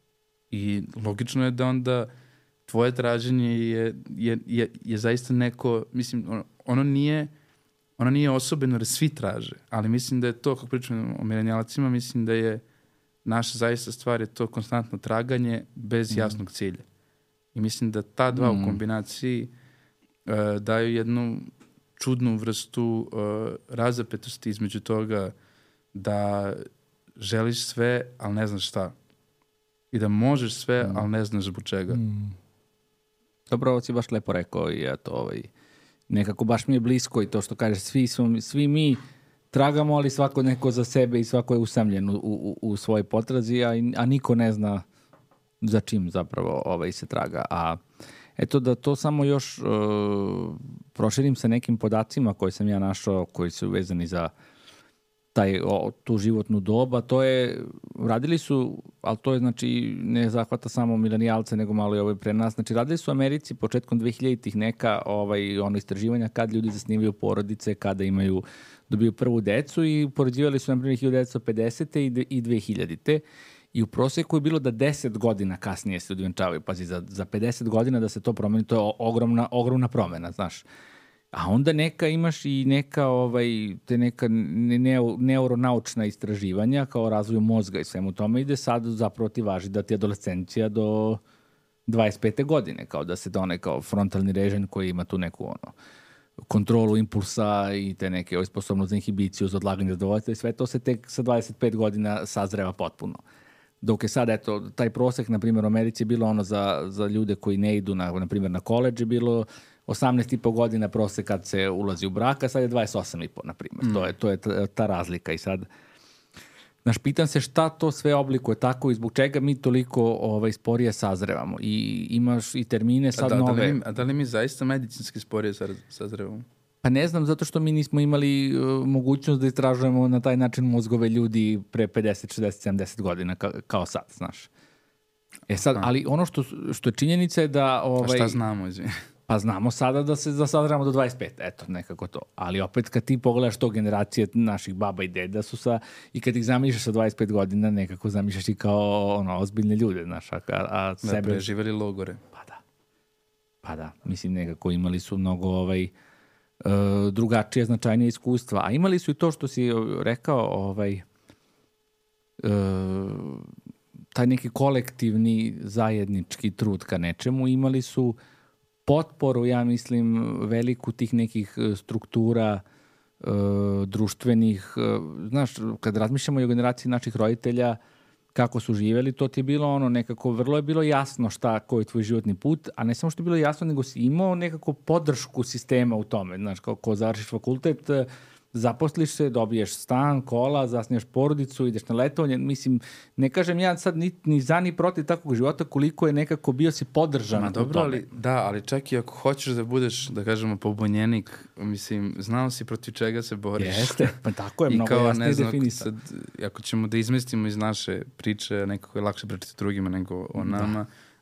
I logično je da onda tvoje traženje je, je, je, je zaista neko, mislim, ono, ono nije ono nije osobeno jer svi traže, ali mislim da je to, kako pričam o milenijalcima, mislim da je naša zaista stvar je to konstantno traganje bez mm. jasnog cilja. I mislim da ta dva mm. u kombinaciji uh, daju jednu čudnu vrstu uh, razapetosti između toga da želiš sve, ali ne znaš šta. I da možeš sve, mm. ali ne znaš zbog čega. Mm. Dobro, ovo si baš lepo rekao i eto, ovaj, nekako baš mi je blisko i to što kažeš, svi, smo, svi mi tragamo, ali svako neko za sebe i svako je usamljen u, u, u svojoj potrazi, a, a niko ne zna za čim zapravo ovaj, se traga. A eto da to samo još uh, proširim sa nekim podacima koje sam ja našao, koji su vezani za taj, o, tu životnu doba, to je, radili su, ali to je znači ne zahvata samo milenijalce, nego malo i ovaj pre nas, znači radili su u Americi početkom dvehiljaditih neka ovaj, ono istraživanja kad ljudi zasnivaju porodice, kada imaju, dobiju prvu decu i upoređivali su na primjer hiljadu devetsto pedesete i dvehiljadite i u prosjeku je bilo da deset godina kasnije se udvenčavaju, pazi, za, za pedeset godina da se to promeni, to je ogromna, ogromna promena, znaš. A onda neka imaš i neka ovaj te neka ne, ne, neuronaučna istraživanja kao razvoju mozga i svemu tome ide sad zapravo ti važi da ti adolescencija do dvadeset pete godine, kao da se donaj kao frontalni režim koji ima tu neku ono kontrolu impulsa i te neke ovaj, sposobnost za inhibiciju, za odlaganje zadovoljstva i sve to se tek sa dvadeset pet godina sazreva potpuno. Dok je sad, eto, taj prosek, na primjer, u Americi je bilo ono za, za ljude koji ne idu, na, na primjer, na koledž je bilo osamnaest i po godina prosek kad se ulazi u brak, a sad je dvadeset osam i po, na primjer. Mm. To je, to je ta, ta razlika i sad, znaš, pitam se šta to sve oblikuje tako i zbog čega mi toliko ovaj, sporije sazrevamo. I imaš i termine sad a da, nove. Da li mi, a da li mi zaista medicinski sporije sazrevamo? Pa ne znam, zato što mi nismo imali uh, mogućnost da istražujemo na taj način mozgove ljudi pre pedeset, šezdeset, sedamdeset godina ka, kao sad, znaš. E sad, a. ali ono što, što je činjenica je da... Ovaj, a šta znamo, izvini? Pa znamo sada da se zasazramo do dvadeset pet, eto, nekako to. Ali opet kad ti pogledaš to generacije naših baba i deda su sa, i kad ih zamišljaš sa dvadeset pet godina, nekako zamišljaš i kao ono, ozbiljne ljude, znaš, a, a sebe... Da, preživjeli logore. Pa da. Pa da, mislim, nekako imali su mnogo ovaj... Uh, drugačije, značajnije iskustva. A imali su i to što si rekao, ovaj, uh, taj neki kolektivni zajednički trud ka nečemu. Imali su potporu, ja mislim, veliku tih nekih struktura uh, društvenih. Uh, znaš, kad razmišljamo i o generaciji naših roditelja, kako su živjeli, to ti je bilo ono nekako, vrlo je bilo jasno šta, koji je tvoj životni put, a ne samo što je bilo jasno, nego si imao nekako podršku sistema u tome. Znaš, kao ko završiš fakultet, zaposliš se, dobiješ stan, kola, zasnijaš porodicu, ideš na letovanje. Mislim, ne kažem ja sad ni, ni za ni protiv takvog života, koliko je nekako bio si podržan Ma, u dobro, tome. Ali, da, ali čak i ako hoćeš da budeš, da kažemo, pobunjenik, mislim, znao si protiv čega se boriš. Jeste, pa tako je, mnogo jasnije definisano. Ako ćemo da izmestimo iz naše priče, nekako je lakše pričati drugima nego o nama, da.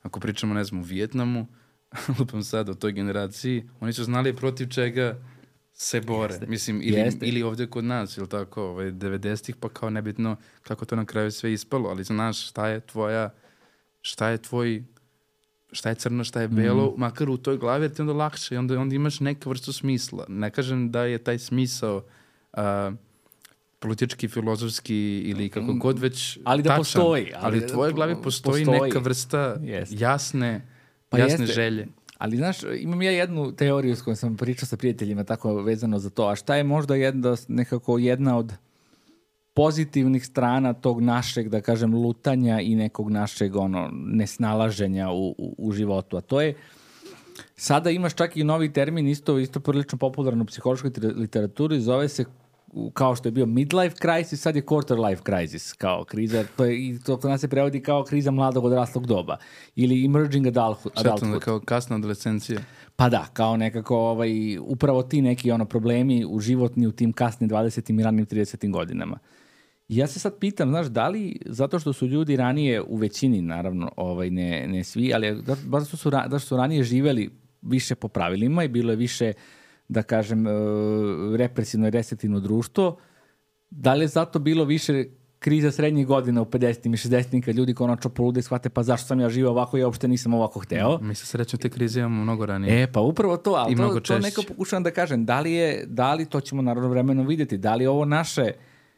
ako pričamo, ne znam, u Vijetnamu, lupam sad o toj generaciji, oni su znali protiv čega se bore. Jeste. Mislim, ili, ili ovdje kod nas, ili tako, ovaj, devedesetih, pa kao nebitno kako to na kraju sve ispalo, ali znaš šta je tvoja, šta je tvoj, šta je crno, šta je belo, mm. makar u toj glavi, jer ti onda lakše i onda, onda imaš neku vrstu smisla. Ne kažem da je taj smisao uh, politički, filozofski ili kako god već ali da tačan, postoji. Ali, ali u tvojoj glavi postoji, postoji neka vrsta jeste. jasne, pa jasne jeste. želje. Ali znaš, imam ja jednu teoriju s kojom sam pričao sa prijateljima tako vezano za to, a šta je možda jedna, nekako jedna od pozitivnih strana tog našeg, da kažem, lutanja i nekog našeg ono, nesnalaženja u, u, u životu, a to je sada imaš čak i novi termin, isto, isto prilično popularno u psihološkoj literaturi, zove se kao što je bio midlife crisis, sad je quarter life crisis, kao kriza, to je, i to kod nas se prevodi kao kriza mladog odraslog doba, ili emerging adulthood. Šta kao kasna adolescencija? Pa da, kao nekako ovaj, upravo ti neki ono problemi u životni u tim kasnim dvadesetim i ranim tridesetim godinama. I ja se sad pitam, znaš, da li, zato što su ljudi ranije u većini, naravno, ovaj, ne, ne svi, ali da, da, su, da su ranije živeli više po pravilima i bilo je više, da kažem, represivno i restriktivno društvo, da li je zato bilo više kriza srednjih godina u pedesetim i šezdesetim kad ljudi konačno polude i shvate pa zašto sam ja živio ovako, ja uopšte nisam ovako hteo. Mi se srećno te krize imamo mnogo ranije. E, pa upravo to, ali to, to neko pokušavam da kažem, da li je, da li, to ćemo naravno vremenom vidjeti, da li ovo naše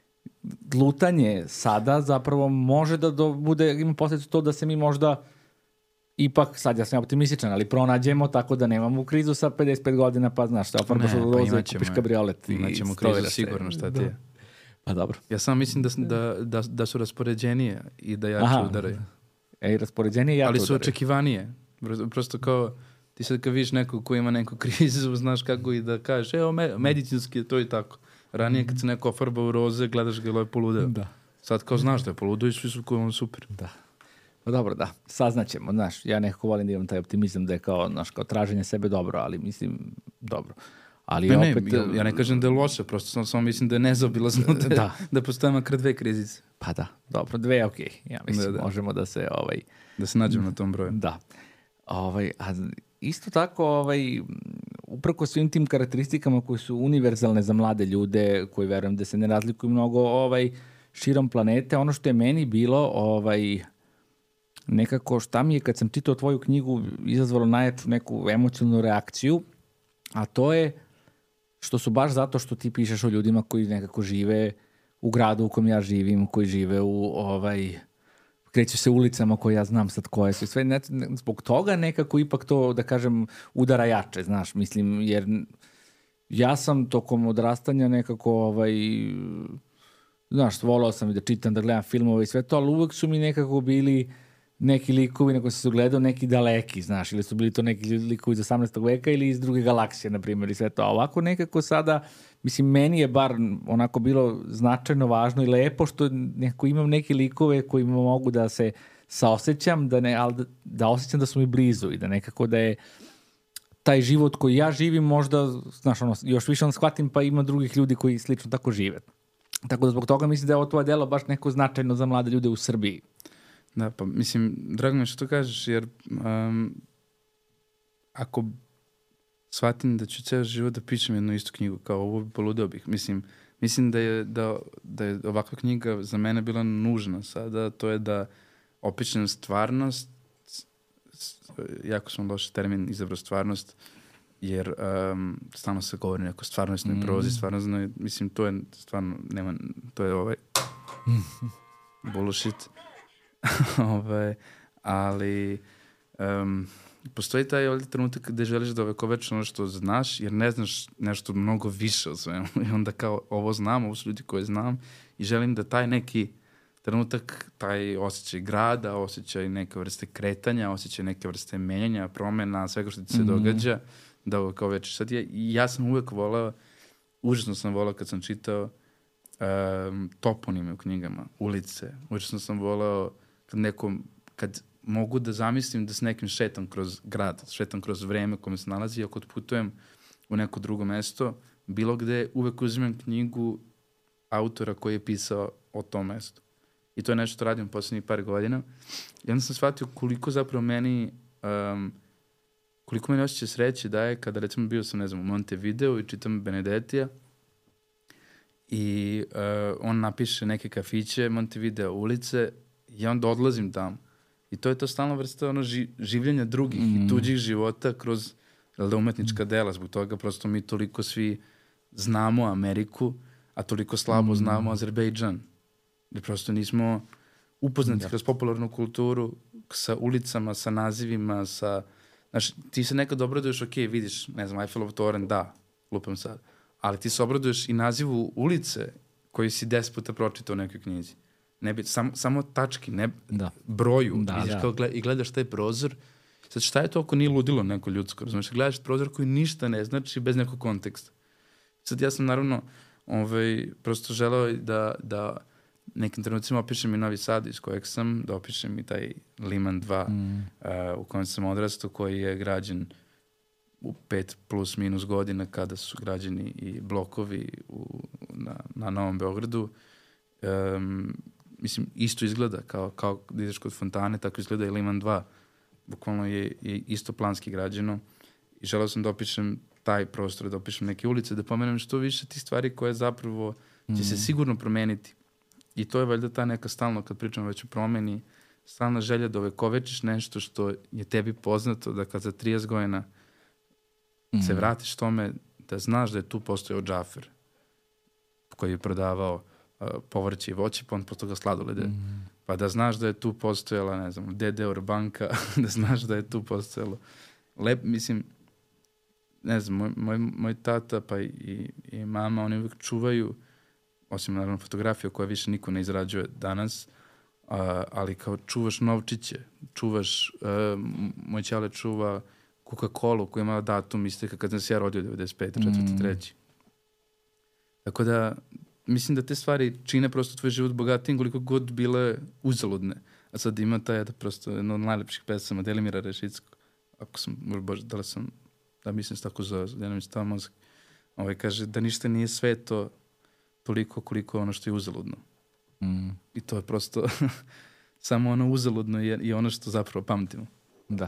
lutanje sada zapravo može da do, bude, ima posljedicu to da se mi možda ipak, sad ja sam optimističan, ali pronađemo tako da nemamo krizu sa pedeset pet godina, pa znaš, šta ofarbaš u roze, kupiš kabriolet i imaćemo krizu sigurno, šta ti je. Pa dobro. Ja samo mislim da, da, da, da su raspoređenije i da jače Aha. udaraju. Ej, raspoređenije i jače ali su udaraju. očekivanije. Prosto kao, ti sad kad vidiš nekog ko ima neku krizu, znaš kako i da kažeš, evo, me, medicinski je to i tako. Ranije kad se neko ofarba u roze, gledaš ga, je poludeo. Da. Sad kao znaš da je poludeo i svi su kao on super. Da. Pa dobro, da, saznaćemo, znaš, ja nekako volim da imam taj optimizam da je kao, znaš, kao traženje sebe dobro, ali mislim, dobro. Ali ne, opet... Ne, ja, ja ne kažem da je loše, prosto sam, samo mislim da je nezaobilazno da, da. da postoje makar dve krizice. Pa da, dobro, dve je okej. Okay. Ja mislim, da, da. možemo da se... Ovaj, da se nađemo na tom broju. Da. Ovaj, a isto tako, ovaj, uprko svim tim karakteristikama koje su univerzalne za mlade ljude, koji verujem da se ne razlikuju mnogo ovaj, širom planete, ono što je meni bilo... Ovaj, nekako šta mi je kad sam čitao tvoju knjigu izazvalo najjaču neku emocionalnu reakciju, a to je što su baš zato što ti pišeš o ljudima koji nekako žive u gradu u kojem ja živim, koji žive u ovaj, kreću se ulicama koje ja znam sad koje su i sve, ne, ne, zbog toga nekako ipak to, da kažem, udara jače, znaš, mislim, jer ja sam tokom odrastanja nekako ovaj, znaš, volao sam i da čitam, da gledam filmove i sve to, ali uvek su mi nekako bili neki likovi na koji se su gledao, neki daleki, znaš, ili su bili to neki likovi iz osamnaestog veka ili iz druge galaksije, na primjer, i sve to. A ovako nekako sada, mislim, meni je bar onako bilo značajno važno i lepo što nekako imam neke likove kojima mogu da se saosećam, da, ne, ali da, da osjećam da su mi blizu i da nekako da je taj život koji ja živim možda, znaš, ono, još više on shvatim, pa ima drugih ljudi koji slično tako žive. Tako da zbog toga mislim da je ovo tvoje delo baš neko značajno za mlade ljude u Srbiji. Da, pa mislim, drago mi je što to kažeš, jer um, ako shvatim da ću ceo život da pišem jednu istu knjigu, kao ovo bi poludeo bih. Mislim, mislim da je, da, da je ovakva knjiga za mene bila nužna sada, to je da opišem stvarnost, jako sam loš termin izabrao stvarnost, jer um, stalno se govori neko stvarnostnoj mm. prozi, stvarnostnoj, mislim, to je stvarno, nema, to je ovaj bullshit. Ove, ali um, postoji taj ovdje trenutak gde želiš da ovekovečno ono što znaš, jer ne znaš nešto mnogo više o svemu. I onda kao ovo znam, ovo su ljudi koje znam i želim da taj neki trenutak, taj osjećaj grada, osjećaj neke vrste kretanja, osjećaj neke vrste menjanja, promjena, svega što ti se mm. događa, da ovo kao već sad je. I ja sam uvek volao, užasno sam volao kad sam čitao um, toponime u knjigama, ulice. Užasno sam volao kad nekom, kad mogu da zamislim da s nekim šetam kroz grad, šetam kroz vreme kome se nalazi, ako putujem u neko drugo mesto, bilo gde uvek uzimam knjigu autora koji je pisao o tom mestu. I to je nešto što radim posljednjih par godina. I onda sam shvatio koliko zapravo meni, um, koliko meni osjećaj sreće daje kada recimo bio sam, ne znam, u Montevideo i čitam Benedettija i uh, on napiše neke kafiće, Montevideo ulice i ja onda odlazim tamo. I to je to stalna vrsta ono, ži, življenja drugih mm. i tuđih života kroz da, umetnička dela. Zbog toga prosto mi toliko svi znamo Ameriku, a toliko slabo mm. znamo Azerbejdžan. Gde prosto nismo upoznati da. kroz popularnu kulturu sa ulicama, sa nazivima, sa... Znaš, ti se nekad obraduješ, ok, vidiš, ne znam, Eiffelov toren, da, lupam sad, ali ti se obraduješ i nazivu ulice koji si deset puta pročitao u nekoj knjizi. Ne bi, sam, samo tački, ne da. broju. Da, vidiš da. Kao gled, i gledaš taj prozor. Sad, šta je to ako nije ludilo neko ljudsko? Razumiješ, gledaš prozor koji ništa ne znači bez nekog konteksta. Sad, ja sam naravno ovaj, prosto želeo da, da nekim trenucima opišem i Novi Sad iz kojeg sam, da opišem i taj Liman dva mm. uh, u kojem sam odrastao, koji je građen u pet plus minus godina kada su građeni i blokovi u, na, na Novom Beogradu. Um, mislim, isto izgleda kao, kao da ideš kod fontane, tako izgleda i Liman dva. Bukvalno je, je isto planski građeno i želeo sam da opišem taj prostor, da opišem neke ulice, da pomenem što više ti stvari koje zapravo će mm. se sigurno promeniti. I to je valjda ta neka stalno, kad pričamo već o promeni, stalna želja da ovekovečiš nešto što je tebi poznato, da kad za trideset godina mm. se vratiš tome, da znaš da je tu postojao Džafer koji je prodavao uh, povrće i voće, pa on posle toga sladolede. Mm. Pa da znaš da je tu postojala, ne znam, D D Urbanka, da znaš da je tu postojalo. Lep, mislim, ne znam, moj, moj, moj tata pa i, i mama, oni uvijek čuvaju, osim naravno fotografija koja više niko ne izrađuje danas, uh, ali kao čuvaš novčiće, čuvaš, uh, moj ćale čuva Coca-Cola koja ima datum isteka kad sam se ja rodio devedeset pete četrdeset treće Mm. Tako da, mislim da te stvari čine prosto tvoj život bogatijim koliko god bile uzaludne. A sad ima taj da prosto jedno od najlepših pesama Delimira Rešickog, ako sam, bože, da li sam, da mislim se tako zove, da nam stava mozak, ovaj kaže da ništa nije sveto toliko koliko ono što je uzaludno. Mm. I to je prosto samo ono uzaludno je, je ono što zapravo pamtimo. Da.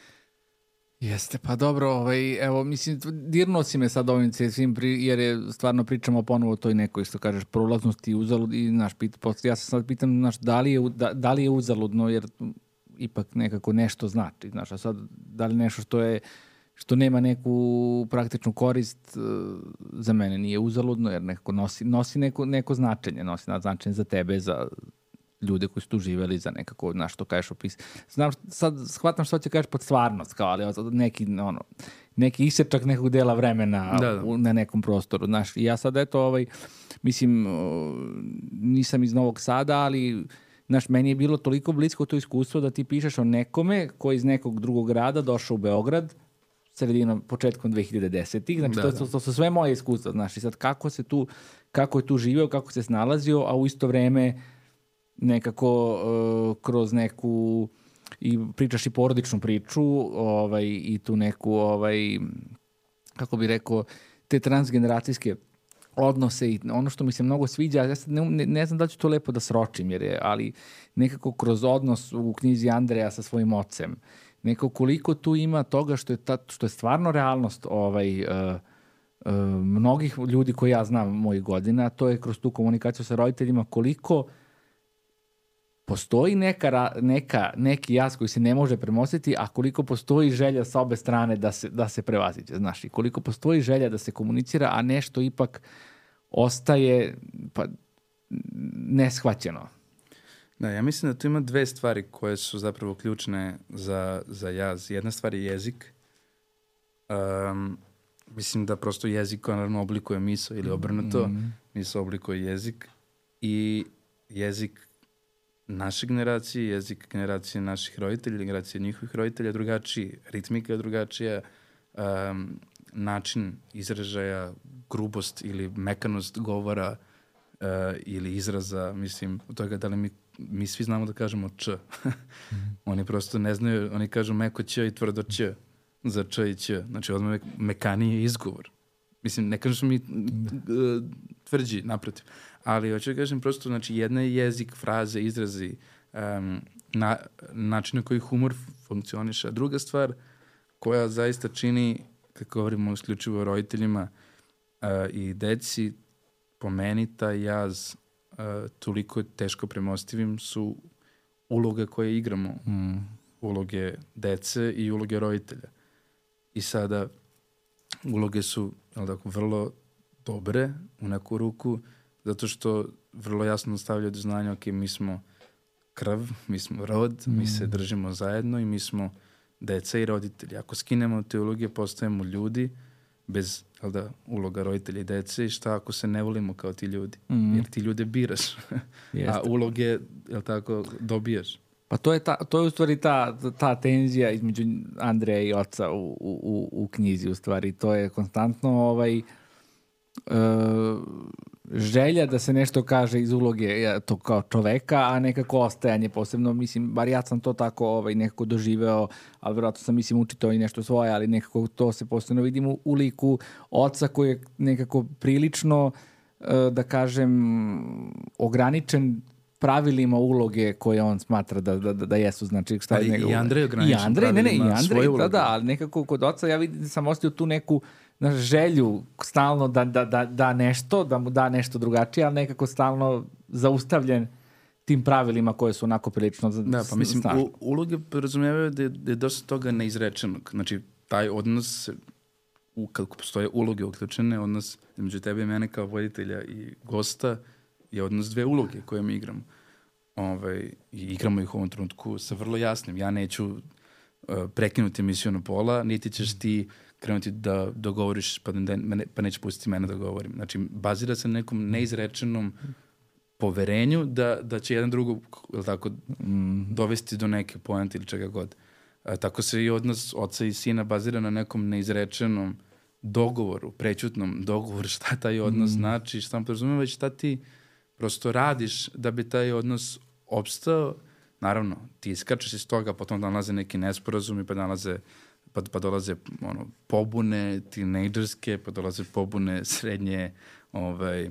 Jeste, pa dobro, ovaj, evo, mislim, dirnuo si me sad ovim svim, pri, jer je stvarno pričamo ponovo o toj nekoj, što kažeš, prolaznosti i uzalud, i, znaš, pit, posto, ja se sad pitam, znaš, da li je, da, da li je uzaludno, jer ipak nekako nešto znači, znaš, a sad, da li nešto što je, što nema neku praktičnu korist, za mene nije uzaludno, jer nekako nosi, nosi neko, neko značenje, nosi značenje za tebe, za ljude koji su tu živeli, za nekako, znaš, što kažeš opis. Znam, sad shvatam što će kažeš pod stvarnost, kao, ali neki, ono, neki isečak nekog dela vremena da, da. U, na nekom prostoru, znaš. I ja sad, eto, ovaj, mislim, nisam iz Novog Sada, ali, znaš, meni je bilo toliko blisko to iskustvo da ti pišeš o nekome koji iz nekog drugog grada došao u Beograd, sredinom, početkom dve hiljade desetih Znači, da, to, to, to su sve moje iskustva, znaš. I sad, kako se tu, kako je tu živeo, kako se snalazio, a u isto vreme nekako uh, kroz neku i pričaš i porodičnu priču ovaj, i tu neku ovaj, kako bi rekao, te transgeneracijske odnose i ono što mi se mnogo sviđa, ja sad ne, ne, ne znam da ću to lepo da sročim, jer je, ali nekako kroz odnos u knjizi Andreja sa svojim ocem, nekako koliko tu ima toga što je, ta, što je stvarno realnost ovaj, uh, uh, mnogih ljudi koji ja znam mojih godina, to je kroz tu komunikaciju sa roditeljima, koliko postoji neka, neka, neki jaz koji se ne može premostiti, a koliko postoji želja sa obe strane da se, da se prevaziđe, znaš, i koliko postoji želja da se komunicira, a nešto ipak ostaje pa, neshvaćeno. Da, ja mislim da tu ima dve stvari koje su zapravo ključne za, za jaz. Jedna stvar je jezik. Um, mislim da prosto jezik naravno oblikuje misao ili obrnuto. Mm-hmm. Misao oblikuje jezik i jezik naše generacije, jezik generacije naših roditelja, generacije njihovih roditelja drugačiji, ritmika je drugačija, um, način izražaja, grubost ili mekanost govora uh, ili izraza, mislim, od toga da li mi, mi svi znamo da kažemo č. Mm-hmm. Oni prosto ne znaju, oni kažu meko ć i tvrdo ć, za č i ć. Znači, odmah mekaniji je izgovor. Mislim, ne kažem što mi uh, tvrđi, naprotiv. Ali hoću da kažem prosto, znači, jedna je jezik, fraze, izrazi, um, na, način na koji humor funkcioniše. A druga stvar koja zaista čini, kako govorimo isključivo o roditeljima uh, i deci, po meni taj jaz uh, toliko teško premostivim su uloge koje igramo. Mm. Uloge dece i uloge roditelja. I sada uloge su, jel tako, vrlo dobre u neku ruku, zato što vrlo jasno stavljaju do znanja, ok, mi smo krv, mi smo rod, mm. mi se držimo zajedno i mi smo deca i roditelji. Ako skinemo te uloge, postajemo ljudi bez, jel da, uloga roditelja i dece i šta ako se ne volimo kao ti ljudi? Mm. Jer ti ljude biraš, a uloge, jel tako, dobijaš. Pa to je, ta, to je u stvari ta, ta tenzija između Andreja i oca u, u, u knjizi, u stvari. To je konstantno ovaj, uh, želja da se nešto kaže iz uloge to kao čoveka, a nekako ostajanje posebno, mislim, bar ja sam to tako ovaj, nekako doživeo, ali vjerojatno sam, mislim, učitao i nešto svoje, ali nekako to se posebno vidim u, u liku oca koji je nekako prilično, uh, da kažem, ograničen pravilima uloge koje on smatra da, da, da jesu, znači šta je njegov... I Andrej ograničen I Andrej, ne, ne, i Andrej, da, da, ali nekako kod oca ja vidim da sam ostio tu neku naš, želju stalno da, da, da, da nešto, da mu da nešto drugačije, ali nekako stalno zaustavljen tim pravilima koje su onako prilično da, pa mislim, u, uloge razumijevaju da je, da je dosta toga neizrečenog. Znači, taj odnos, u, kako postoje uloge uključene, odnos između tebe i mene kao voditelja i gosta, je odnos dve uloge koje mi igramo. Ovaj, i igramo ih u ovom trenutku sa vrlo jasnim. Ja neću uh, prekinuti emisiju na pola, niti ćeš ti krenuti da dogovoriš, pa, da, pa neće pustiti mene da govorim. Znači, bazira se na nekom neizrečenom poverenju da, da će jedan drugog, ili tako, mm. dovesti do neke poente ili čega god. A, tako se i odnos oca i sina bazira na nekom neizrečenom dogovoru, prećutnom dogovoru, šta taj odnos mm. znači, šta vam podrazumeva, već šta ti prosto radiš da bi taj odnos opstao. Naravno, ti iskačeš iz toga, potom nalaze neki nesporazumi, pa nalaze pa, pa dolaze ono, pobune tinejdžerske, pa dolaze pobune srednje, ovaj,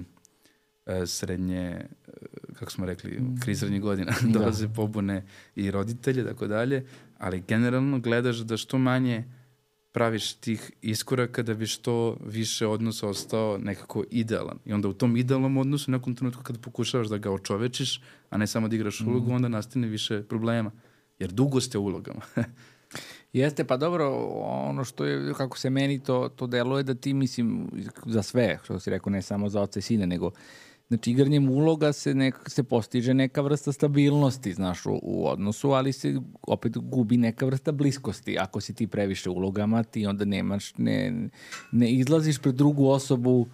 srednje, kako smo rekli, kriz srednjih godina, dolaze pobune i roditelje, tako dalje, ali generalno gledaš da što manje praviš tih iskoraka da bi što više odnos ostao nekako idealan. I onda u tom idealnom odnosu, nekom trenutku kada pokušavaš da ga očovečiš, a ne samo da igraš mm. ulogu, onda nastane više problema. Jer dugo ste ulogama. Jeste, pa dobro, ono što je, kako se meni to, to deluje da ti, mislim, za sve, što si rekao, ne samo za oca i sine, nego znači, igranjem uloga se, nek, se postiže neka vrsta stabilnosti, znaš, u, u odnosu, ali se opet gubi neka vrsta bliskosti. Ako si ti previše ulogama, ti onda nemaš, ne, ne izlaziš pred drugu osobu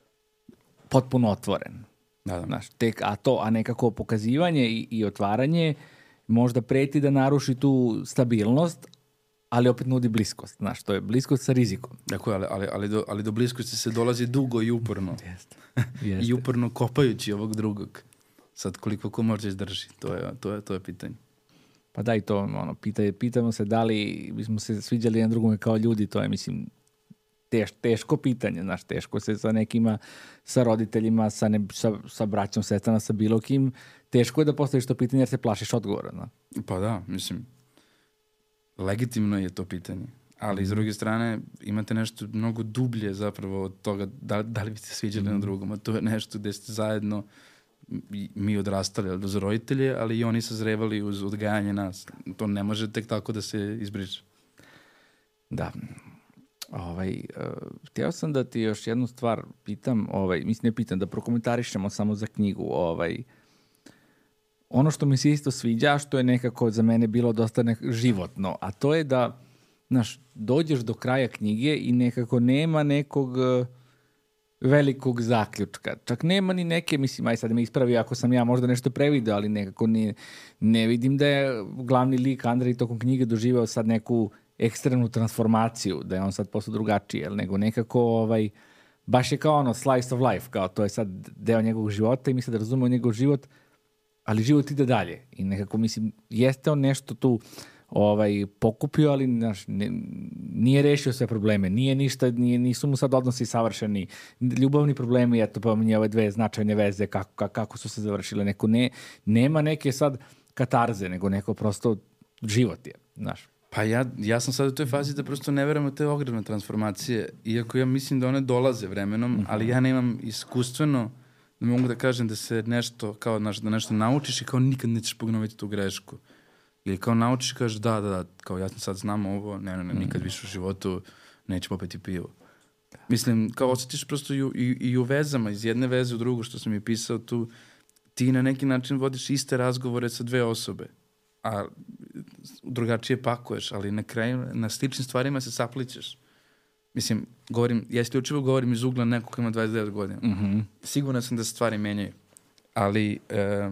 potpuno otvoren. Da, da. Znaš, tek, a to, a nekako pokazivanje i, i otvaranje možda preti da naruši tu stabilnost, ali opet nudi bliskost. Znaš, to je bliskost sa rizikom. Dakle, ali, ali, ali, do, ali do bliskosti se dolazi dugo i uporno. Jeste. Jeste. I uporno kopajući ovog drugog. Sad koliko ko može izdrži, to je, to je, to je pitanje. Pa da, i to, ono, pita, pitamo se da li bismo se sviđali jedan drugome kao ljudi, to je, mislim, teš, teško pitanje, znaš, teško se sa nekima, sa roditeljima, sa, ne, sa, sa braćom, sestrama, sa bilo kim, teško je da postaviš to pitanje jer se plašiš odgovora, no? Pa da, mislim, legitimno je to pitanje. Ali, mm. s druge strane, imate nešto mnogo dublje zapravo od toga da, da li biste sviđali mm. na drugom. A to je nešto gde ste zajedno mi odrastali uz roditelje, ali i oni sazrevali uz odgajanje nas. To ne može tek tako da se izbriče. Da. Ovaj, uh, htio sam da ti još jednu stvar pitam, ovaj, mislim ne pitam, da prokomentarišemo samo za knjigu. Ovaj, ono što mi se isto sviđa, što je nekako za mene bilo dosta nek- životno, a to je da znaš, dođeš do kraja knjige i nekako nema nekog uh, velikog zaključka. Čak nema ni neke, mislim, aj sad me ispravi ako sam ja možda nešto prevideo, ali nekako ne, ne vidim da je glavni lik Andrej tokom knjige doživao sad neku ekstremnu transformaciju, da je on sad postao drugačiji, jel, nego nekako ovaj, baš je kao ono slice of life, kao to je sad deo njegovog života i mi sad razumemo njegov život, ali život ide dalje. I nekako, mislim, jeste on nešto tu ovaj, pokupio, ali znaš, ne, nije rešio sve probleme, nije ništa, nije, nisu mu sad odnosi savršeni, ljubavni problemi, eto pominje ove dve značajne veze, kako, kako, kako su se završile, neko ne, nema neke sad katarze, nego neko prosto život je, znaš. Pa ja, ja sam sad u toj fazi da prosto ne verujem u te ogromne transformacije, iako ja mislim da one dolaze vremenom, mm-hmm. ali ja nemam iskustveno da mogu da kažem da se nešto, kao naš, da nešto naučiš i kao nikad nećeš ponoviti tu grešku. Ili kao naučiš i kažeš da, da, da, kao ja sam sad znam ovo, ne, ne, ne, nikad više u životu neću popiti pivo. Mislim, kao osjetiš prosto i u, i, i u vezama, iz jedne veze u drugu, što sam i pisao tu, ti na neki način vodiš iste razgovore sa dve osobe, a drugačije pakuješ, ali na kraju, na sličnim stvarima se saplićeš. Mislim, govorim, ja isključivo govorim iz ugla nekog koji ima dvadeset devet godina. Mm-hmm. Siguran sam da se stvari menjaju. Ali e,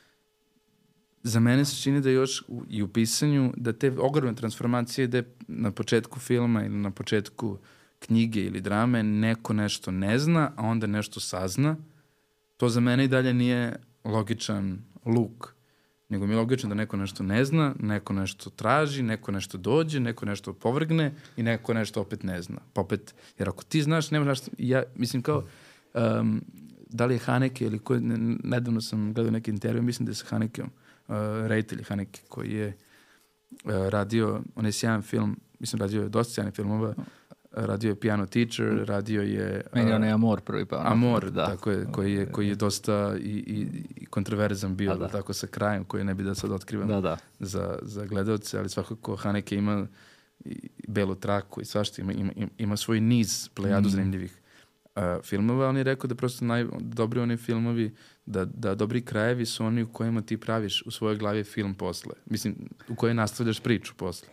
za mene se čini da još u, i u pisanju, da te ogromne transformacije da na početku filma ili na početku knjige ili drame neko nešto ne zna, a onda nešto sazna. To za mene i dalje nije logičan luk. Nego mi je logično da neko nešto ne zna, neko nešto traži, neko nešto dođe, neko nešto povrgne i neko nešto opet ne zna. Pa opet, jer ako ti znaš, nema nešto, ja mislim kao, um, da li je Haneke ili ko, ne, nedavno sam gledao neki intervju, mislim da je sa Hanekeom, uh, reditelj Haneke, koji je uh, radio, on je sjajan film, mislim radio je dosta sjajan filmova, radio je Piano Teacher, radio je... Uh, Meni on je Amor prvi pa. Amor, da. Tako je, koji je, koji je dosta i, i, i kontroverzan bio, da, da. Tako sa krajem, koji ne bi da sad otkrivam da, da. Za, za gledalce, ali svakako Haneke ima i Belu traku i svašta, ima, ima, ima svoj niz plejadu mm. zanimljivih uh, filmova. On je rekao da prosto naj, dobri oni filmovi, da, da dobri krajevi su oni u kojima ti praviš u svojoj glavi film posle. Mislim, u kojoj nastavljaš priču posle.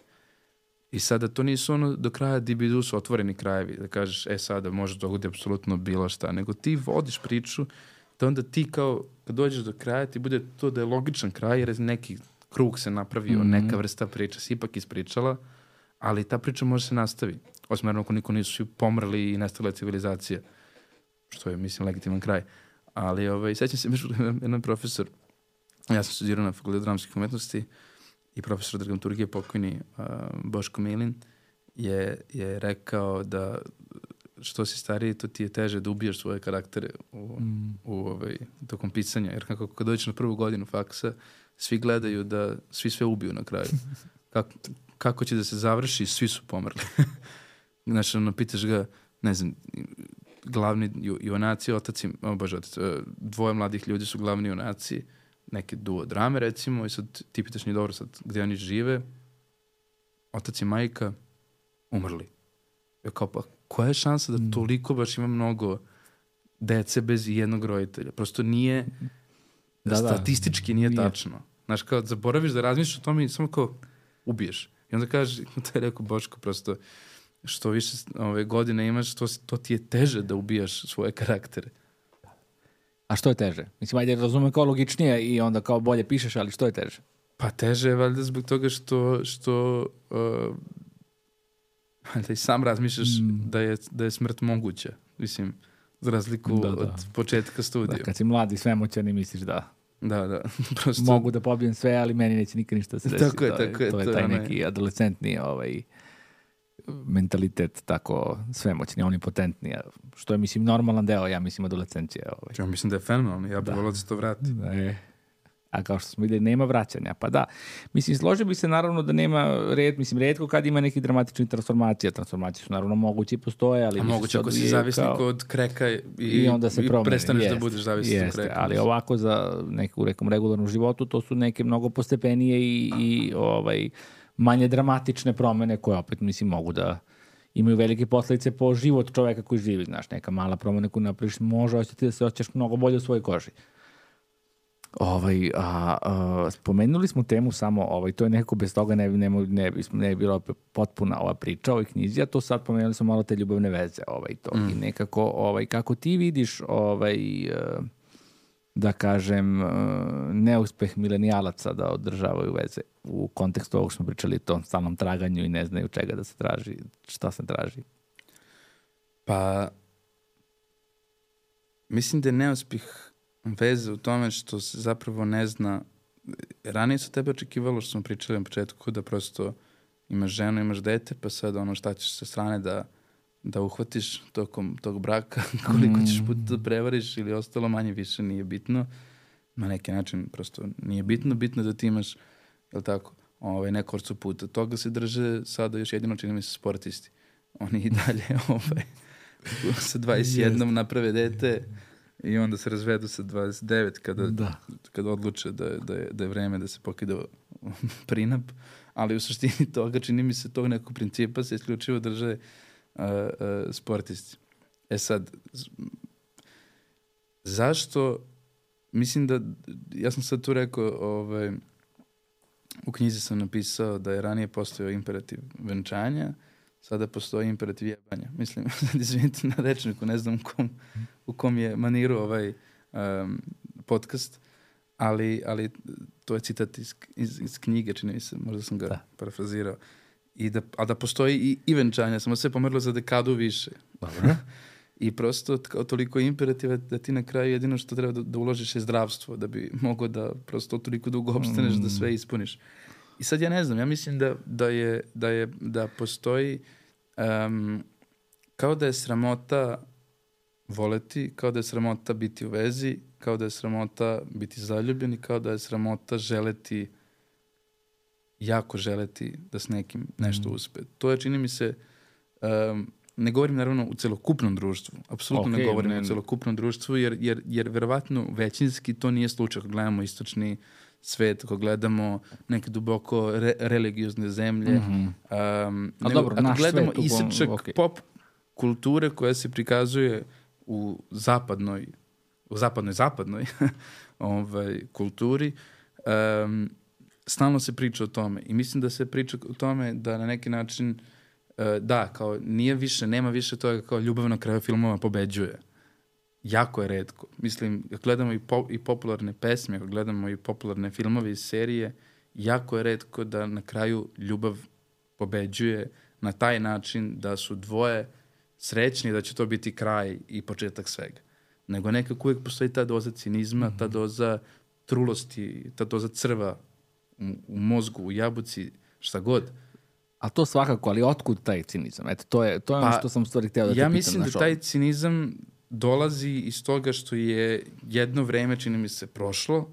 I sada to nisu ono do kraja di bi su otvoreni krajevi, da kažeš, e sada može dogoditi apsolutno bilo šta, nego ti vodiš priču, da onda ti kao, kad dođeš do kraja, ti bude to da je logičan kraj, jer neki krug se napravio, mm-hmm. neka vrsta priča se ipak ispričala, ali ta priča može se nastavi. Osim naravno ako niko nisu pomrli i nestala civilizacija, što je, mislim, legitiman kraj. Ali, ovaj, sećam se, jedan profesor, ja sam studirao na Fakultetu dramskih umetnosti, i profesor dramaturgije pokojni uh, Boško Milin je, je rekao da što si stariji, to ti je teže da ubiješ svoje karaktere u, mm. u ovaj, tokom pisanja. Jer kako kad dođeš na prvu godinu faksa, svi gledaju da svi sve ubiju na kraju. Kako, kako će da se završi, svi su pomrli. Znači, ono, pitaš ga, ne znam, glavni junaci, otac, o bože, otac, dvoje mladih ljudi su glavni junaci, neke duo drame, recimo, i sad ti pitaš njih, dobro, sad, gdje oni žive, otac i majka umrli. Ja kao, pa koja je šansa da toliko baš ima mnogo dece bez jednog roditelja? Prosto nije, da, statistički da, nije, nije tačno. Znaš, kao, zaboraviš da razmišljaš o tome i samo kao ubiješ. I onda kažeš, to je rekao Boško, prosto, što više ove godine imaš, to, to ti je teže da ubijaš svoje karaktere. A što je teže? Mislim, ajde, razumem kao logičnije i onda kao bolje pišeš, ali što je teže? Pa teže je valjda zbog toga što, što uh, da i sam razmišljaš mm. da, je, da je smrt moguća. Mislim, za razliku da, da. od početka studija. Da, kad si mlad i svemoćan misliš da da, da. Prosto... mogu da pobijem sve, ali meni neće nikad ništa se desiti. Tako je, tako je. To je, to je taj neki adolescentni ovaj, mentalitet, tako svemoćni, omnipotentni, što je, mislim, normalan deo, ja mislim, adolescencije. Ovaj. Ja mislim da je fenomenalno, ja bih volio da se to vrati. Da je. A kao što smo videli, nema vraćanja. Pa da, mislim, složio bi se naravno da nema red, mislim, redko kad ima neki dramatični transformacija. Transformacije su naravno moguće i postoje, ali... A moguće ako si zavisnik kao... od kreka i, i onda se i prestaneš jest, da budeš zavisnik jest, od kreka. Ali ovako za neku, rekom, regularnu životu, to su neke mnogo postepenije i, i ovaj, manje dramatične promene koje opet, mislim, mogu da imaju velike posledice po život čoveka koji živi. Znaš, neka mala promena koju napraviš može osjetiti da se osjećaš mnogo bolje u svojoj koži. Ovaj, a, a, spomenuli smo temu samo, ovaj, to je nekako bez toga ne, ne, ne, bi, ne bi bila potpuna ova priča o ovoj knjizi, a to sad pomenuli smo malo te ljubavne veze. Ovaj, to. Mm. I nekako, ovaj, kako ti vidiš, ovaj, da kažem, neuspeh milenijalaca da održavaju veze u kontekstu ovog smo pričali, tom stalnom traganju i ne znaju čega da se traži, šta se traži? Pa, mislim da je neuspeh veze u tome što se zapravo ne zna ranije se tebe očekivalo, što smo pričali na početku, da prosto imaš ženu, imaš dete, pa sad ono šta ćeš sa strane da, da uhvatiš tokom tog braka, koliko mm. ćeš puta da prevariš ili ostalo, manje više nije bitno. Na neki način prosto nije bitno, bitno da ti imaš, jel tako, ovaj, neku vrstu puta. Toga se drže sada još jedino, čini mi se, sportisti. Oni i dalje ovaj, sa dvadeset jedan naprave dete i onda se razvedu sa dvadeset devet kada, da. kada odluče da, da, je, da je vreme da se pokida prinap. Ali u suštini toga, čini mi se, tog nekog principa se isključivo drže uh, uh, sportisti. E sad, zašto? Mislim da, ja sam sad tu rekao, ovaj, u knjizi sam napisao da je ranije postojao imperativ venčanja, sada postoji imperativ jebanja. Mislim, izvinite na rečniku, ne znam u kom, u kom je maniru ovaj um, podcast, ali, ali to je citat iz, iz, iz knjige, čini mi se, možda sam ga da. parafrazirao. I da, a da postoji i, i venčanja, samo sve pomerilo za dekadu više. Dobro. I prosto kao toliko imperativa da ti na kraju jedino što treba da, da uložiš je zdravstvo, da bi mogao da prosto toliko dugo opstaneš mm. da sve ispuniš. I sad ja ne znam, ja mislim da, da, je, da, je, da postoji um, kao da je sramota voleti, kao da je sramota biti u vezi, kao da je sramota biti zaljubljen i kao da je sramota želeti, jako želeti da s nekim nešto mm. uspe. To je, čini mi se, um, ne govorim naravno u celokupnom društvu, apsolutno okay, ne govorim ne, u celokupnom društvu, jer, jer, jer verovatno većinski to nije slučaj ako gledamo istočni svet, ako gledamo neke duboko re, religiozne zemlje. Mm-hmm. Um, nego, dobro, ako gledamo isečak okay. pop kulture koja se prikazuje u zapadnoj, u zapadnoj, zapadnoj ovaj, kulturi, um, stalno se priča o tome. I mislim da se priča o tome da na neki način uh, da, kao nije više, nema više toga kao ljubav na kraju filmova pobeđuje. Jako je retko. Mislim, ako gledamo i, po, i popularne pesme, ako gledamo i popularne filmove i serije, jako je retko da na kraju ljubav pobeđuje na taj način da su dvoje srećni da će to biti kraj i početak svega. Nego nekako uvijek postoji ta doza cinizma, mm-hmm. ta doza trulosti, ta doza crva u, u mozgu, u jabuci, šta god. A to svakako, ali otkud taj cinizam? Eto, to je, to je pa, ono što sam u stvari htio da te ja pitam. Ja mislim da taj cinizam dolazi iz toga što je jedno vreme, čini mi se, prošlo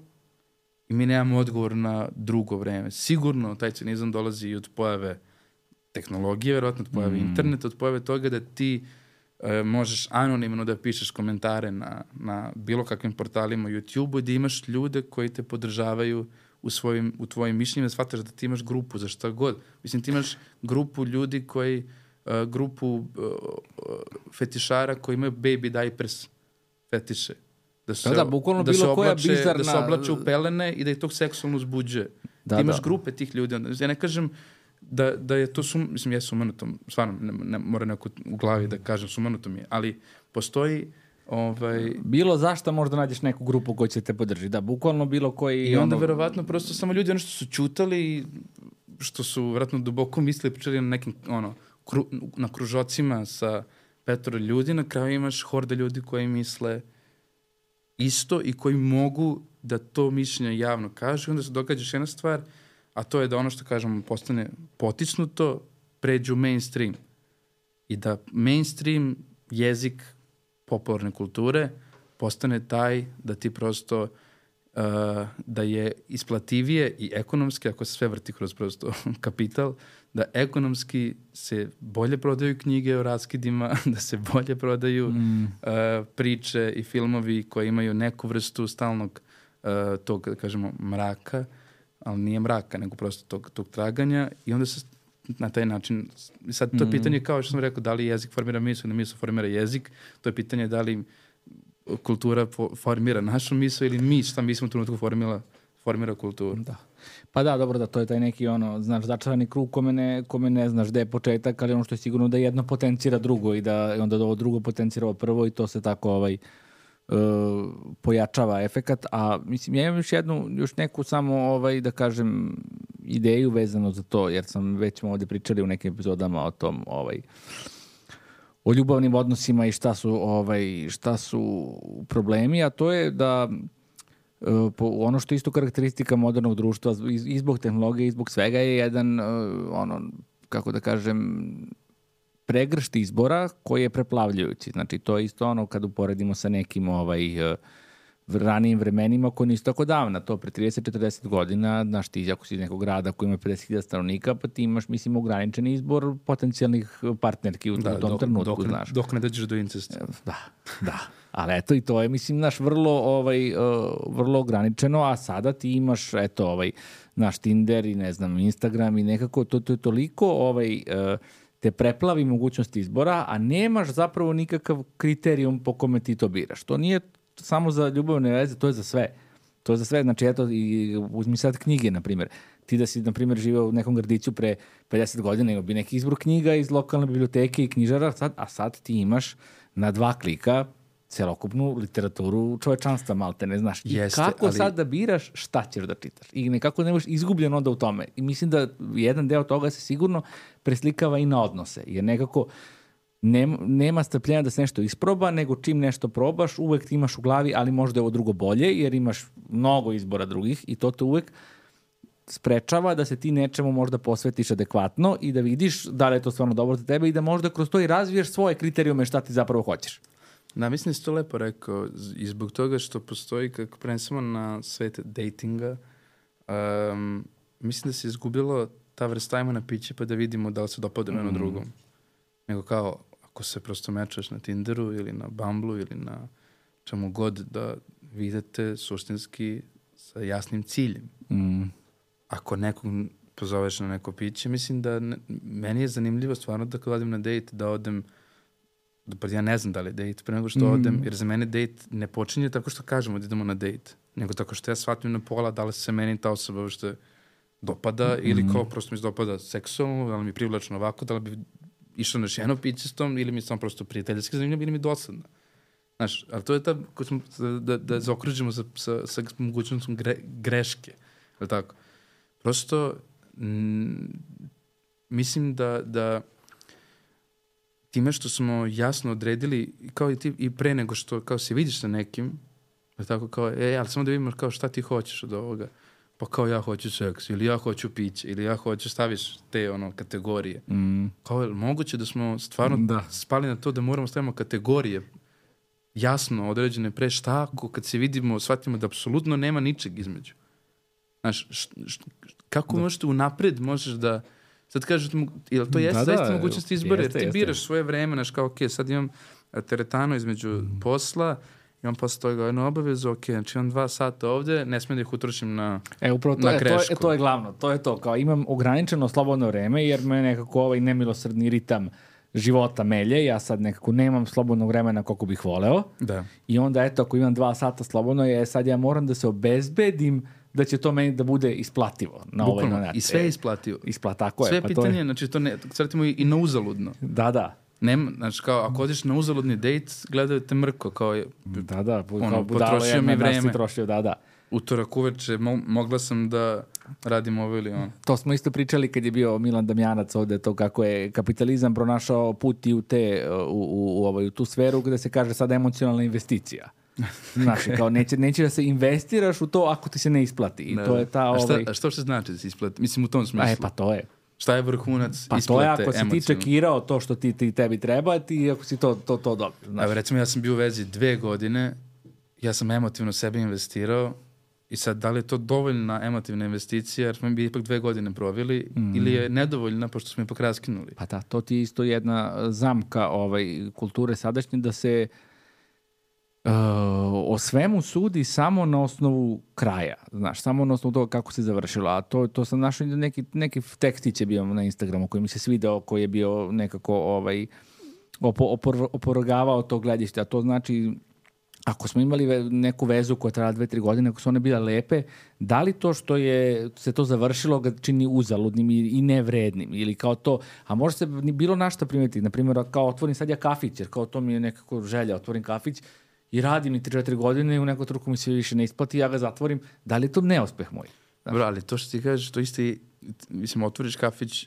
i mi nemamo odgovor na drugo vreme. Sigurno taj cinizam dolazi i od pojave tehnologije, verovatno od pojave mm. interneta, od pojave toga da ti e, možeš anonimno da pišeš komentare na, na bilo kakvim portalima YouTube-u i da imaš ljude koji te podržavaju u, svojim, u tvojim mišljenjima, da shvataš da ti imaš grupu za šta god. Mislim, ti imaš grupu ljudi koji Uh, grupu uh, uh, fetišara koji imaju baby diapers fetiše. Da se, da, da, bukvalno da bilo se oblače, koja bizarna... da se oblače u pelene i da ih to seksualno uzbuđuje. Da, ti imaš da. grupe tih ljudi. Ja ne kažem da, da je to sum... Mislim, ja sumanuto, stvarno, ne, ne, mora neko u glavi da kažem sumanuto mi je, ali postoji ovaj... bilo zašto možda nađeš neku grupu koja će te podržiti. Da, bukvalno bilo koji... I onda ono... verovatno prosto samo ljudi ono što su čutali, što su verovatno duboko mislili, pričali na nekim, ono, Kru, na kružocima sa petoro ljudi, na kraju imaš horde ljudi koji misle isto i koji mogu da to mišljenje javno kažu. Onda se događa još jedna stvar, a to je da ono što kažemo postane potisnuto, pređu mainstream. I da mainstream jezik popularne kulture postane taj da ti prosto uh, da je isplativije i ekonomski, ako se sve vrti kroz prosto kapital, da ekonomski se bolje prodaju knjige o raskidima, da se bolje prodaju mm. uh, priče i filmovi koji imaju neku vrstu stalnog uh, tog, da kažemo, mraka, ali nije mraka, nego prosto tog, tog traganja i onda se na taj način, sad to mm. pitanje kao što sam rekao, da li jezik formira misl ili misl formira jezik, to je pitanje da li kultura formira našu misl ili mi šta mislimo u trenutku formira, formira kulturu. Da. Pa da, dobro, da, to je taj neki ono, znaš, začarani krug kome ne, kome ne znaš gde je početak, ali ono što je sigurno da jedno potencira drugo i da onda da ovo drugo potencira ovo prvo i to se tako ovaj uh, pojačava efekat. A mislim, ja imam još jednu, još neku samo ovaj, da kažem, ideju vezano za to, jer sam već ovdje pričali u nekim epizodama o tom ovaj o ljubavnim odnosima i šta su ovaj šta su problemi, a to je da uh, po, ono što je isto karakteristika modernog društva i, i zbog tehnologije i zbog svega je jedan, uh, ono, kako da kažem, pregršt izbora koji je preplavljujući. Znači, to je isto ono kad uporedimo sa nekim ovaj, uh, ranijim vremenima koji nisu tako davna. To pre trideset do četrdeset godina, znaš, ti ako si iz nekog grada koji ima pedeset hiljada stanovnika, pa ti imaš, mislim, ograničen izbor potencijalnih partnerki u, da, u tom dok, trenutku, dok, znaš. Dok ne dođeš do incesta. Da, da. Ali eto i to je, mislim, naš vrlo, ovaj, uh, vrlo ograničeno, a sada ti imaš, eto, ovaj, naš Tinder i, ne znam, Instagram i nekako, to, to je toliko, ovaj, uh, te preplavi mogućnosti izbora, a nemaš zapravo nikakav kriterijum po kome ti to biraš. To nije samo za ljubavne veze, to je za sve. To je za sve, znači eto, i uzmi sad knjige, na primjer. Ti da si, na primjer, živeo u nekom gradiću pre pedeset godina, imao bi neki izbor knjiga iz lokalne biblioteke i knjižara, sad, a sad ti imaš na dva klika celokupnu literaturu čovečanstva, malte, ne znaš. I Jeste, kako ali... sad da biraš šta ćeš da čitaš? I nekako ne možeš izgubljen onda u tome. I mislim da jedan deo toga se sigurno preslikava i na odnose, jer nekako Nema, nema strpljenja da se nešto isproba, nego čim nešto probaš, uvek ti imaš u glavi, ali možda je ovo drugo bolje, jer imaš mnogo izbora drugih i to te uvek sprečava da se ti nečemu možda posvetiš adekvatno i da vidiš da li je to stvarno dobro za tebe i da možda kroz to i razviješ svoje kriterijume šta ti zapravo hoćeš. Da, mislim da si to lepo rekao i zbog toga što postoji, kako prenesemo na svet datinga, um, mislim da se izgubilo ta vrsta ajmo na piće pa da vidimo da li se dopademo mm. jedno drugom. Nego kao, ako se prosto mečaš na Tinderu ili na Bumbleu ili na čemu god, da vidite suštinski sa jasnim ciljem. Mm. Ako nekog pozoveš na neko piće, mislim da ne, meni je zanimljivo stvarno da kad odem na dejt, da odem, da, pa ja ne znam da li je dejt, pre nego što mm. odem, jer za mene dejt ne počinje tako što kažemo da idemo na dejt, nego tako što ja shvatim na pola da li se meni ta osoba što dopada mm. ili kao prosto mi se dopada seksualno, da li mi je privlačno ovako, da li bi išao na jedno piće s tom, ili mi je samo prosto prijateljski zanimljivo, ili mi je dosadno. Znaš, ali to je ta, ko smo, da, da zaokružimo sa, sa, sa mogućnostom gre, greške. Je tako? Prosto, m, mislim da, da time što smo jasno odredili, kao i ti, i pre nego što, kao se vidiš sa nekim, je tako kao, e, ali samo da vidimo kao šta ti hoćeš od ovoga. Pa kao ja hoću seks, ili ja hoću piće, ili ja hoću staviš te ono kategorije. Mm. Kao je moguće da smo stvarno da. spali na to da moramo stavimo kategorije jasno određene pre šta ako kad se vidimo shvatimo da apsolutno nema ničeg između. Znaš, š, š, kako da. možete unapred možeš da sad kažeš, jel to jeste da, zaista mogućnost izbora, jer ti jeste. Biraš svoje vreme, znaš kao, ok, sad imam teretanu između mm. posla, imam posle toga jednu obavezu, ok, znači imam dva sata ovde, ne smijem da ih utrošim na e, upravo to, na je, grešku. To, je, to je glavno, to je to, kao imam ograničeno slobodno vreme, jer me nekako ovaj nemilosrdni ritam života melje, ja sad nekako nemam slobodnog vremena koliko bih voleo. Da. I onda eto, ako imam dva sata slobodno, je sad ja moram da se obezbedim da će to meni da bude isplativo. Na Bukvalno, ovaj, na, i sve je isplativo. Isplat, tako sve je. Sve pitanje, to je... znači to ne, sretimo i, i na uzaludno. Da, da. Nema, znači kao, ako odiš na uzaludni dejt, gledaju te mrko, kao je... Da, da, ono, kao budalo potrošio mi vreme. Trošio, da, da. Utorak uveče, mo, mogla sam da radim ovo ili ono. To smo isto pričali kad je bio Milan Damjanac ovde, to kako je kapitalizam pronašao put i u, te, u, u, u, ovaj, u tu sferu gde se kaže sada emocionalna investicija. Znaš, kao neće, neće da se investiraš u to ako ti se ne isplati. I da, to je ta... A šta, ovaj... a što se znači da se isplati? Mislim, u tom smislu. E, pa to je. Šta je vrhunac pa isplate emocionalno? Pa to je ako si ti čekirao to što ti, ti tebi treba, ti ako si to, to, to dobio. Znaš. Evo, recimo, ja sam bio u vezi dve godine, ja sam emotivno sebe investirao i sad, da li je to dovoljna emotivna investicija, jer smo bi ipak dve godine proveli, mm. ili je nedovoljna, pošto smo ipak raskinuli? Pa da, to ti je isto jedna zamka ovaj, kulture sadašnje, da se uh, o svemu sudi samo na osnovu kraja, znaš, samo na osnovu toga kako se završilo, a to, to sam našao neki, neki tekstić je bio na Instagramu koji mi se svidao, koji je bio nekako ovaj, opo, opor, oporogavao to gledište, a to znači ako smo imali neku vezu koja trajala dve, tri godine, ako su one bile lepe, da li to što je se to završilo ga čini uzaludnim i, i nevrednim ili kao to, a može se bilo našta primetiti, na primjer kao otvorim sad ja kafić, jer kao to mi je nekako želja, otvorim kafić i radim i tri četiri godine i u neku truku mi se više ne isplati, ja ga zatvorim, da li je to neuspeh moj? Znaš? Bro, ali to što ti kažeš, to isto i, mislim, otvoriš kafić,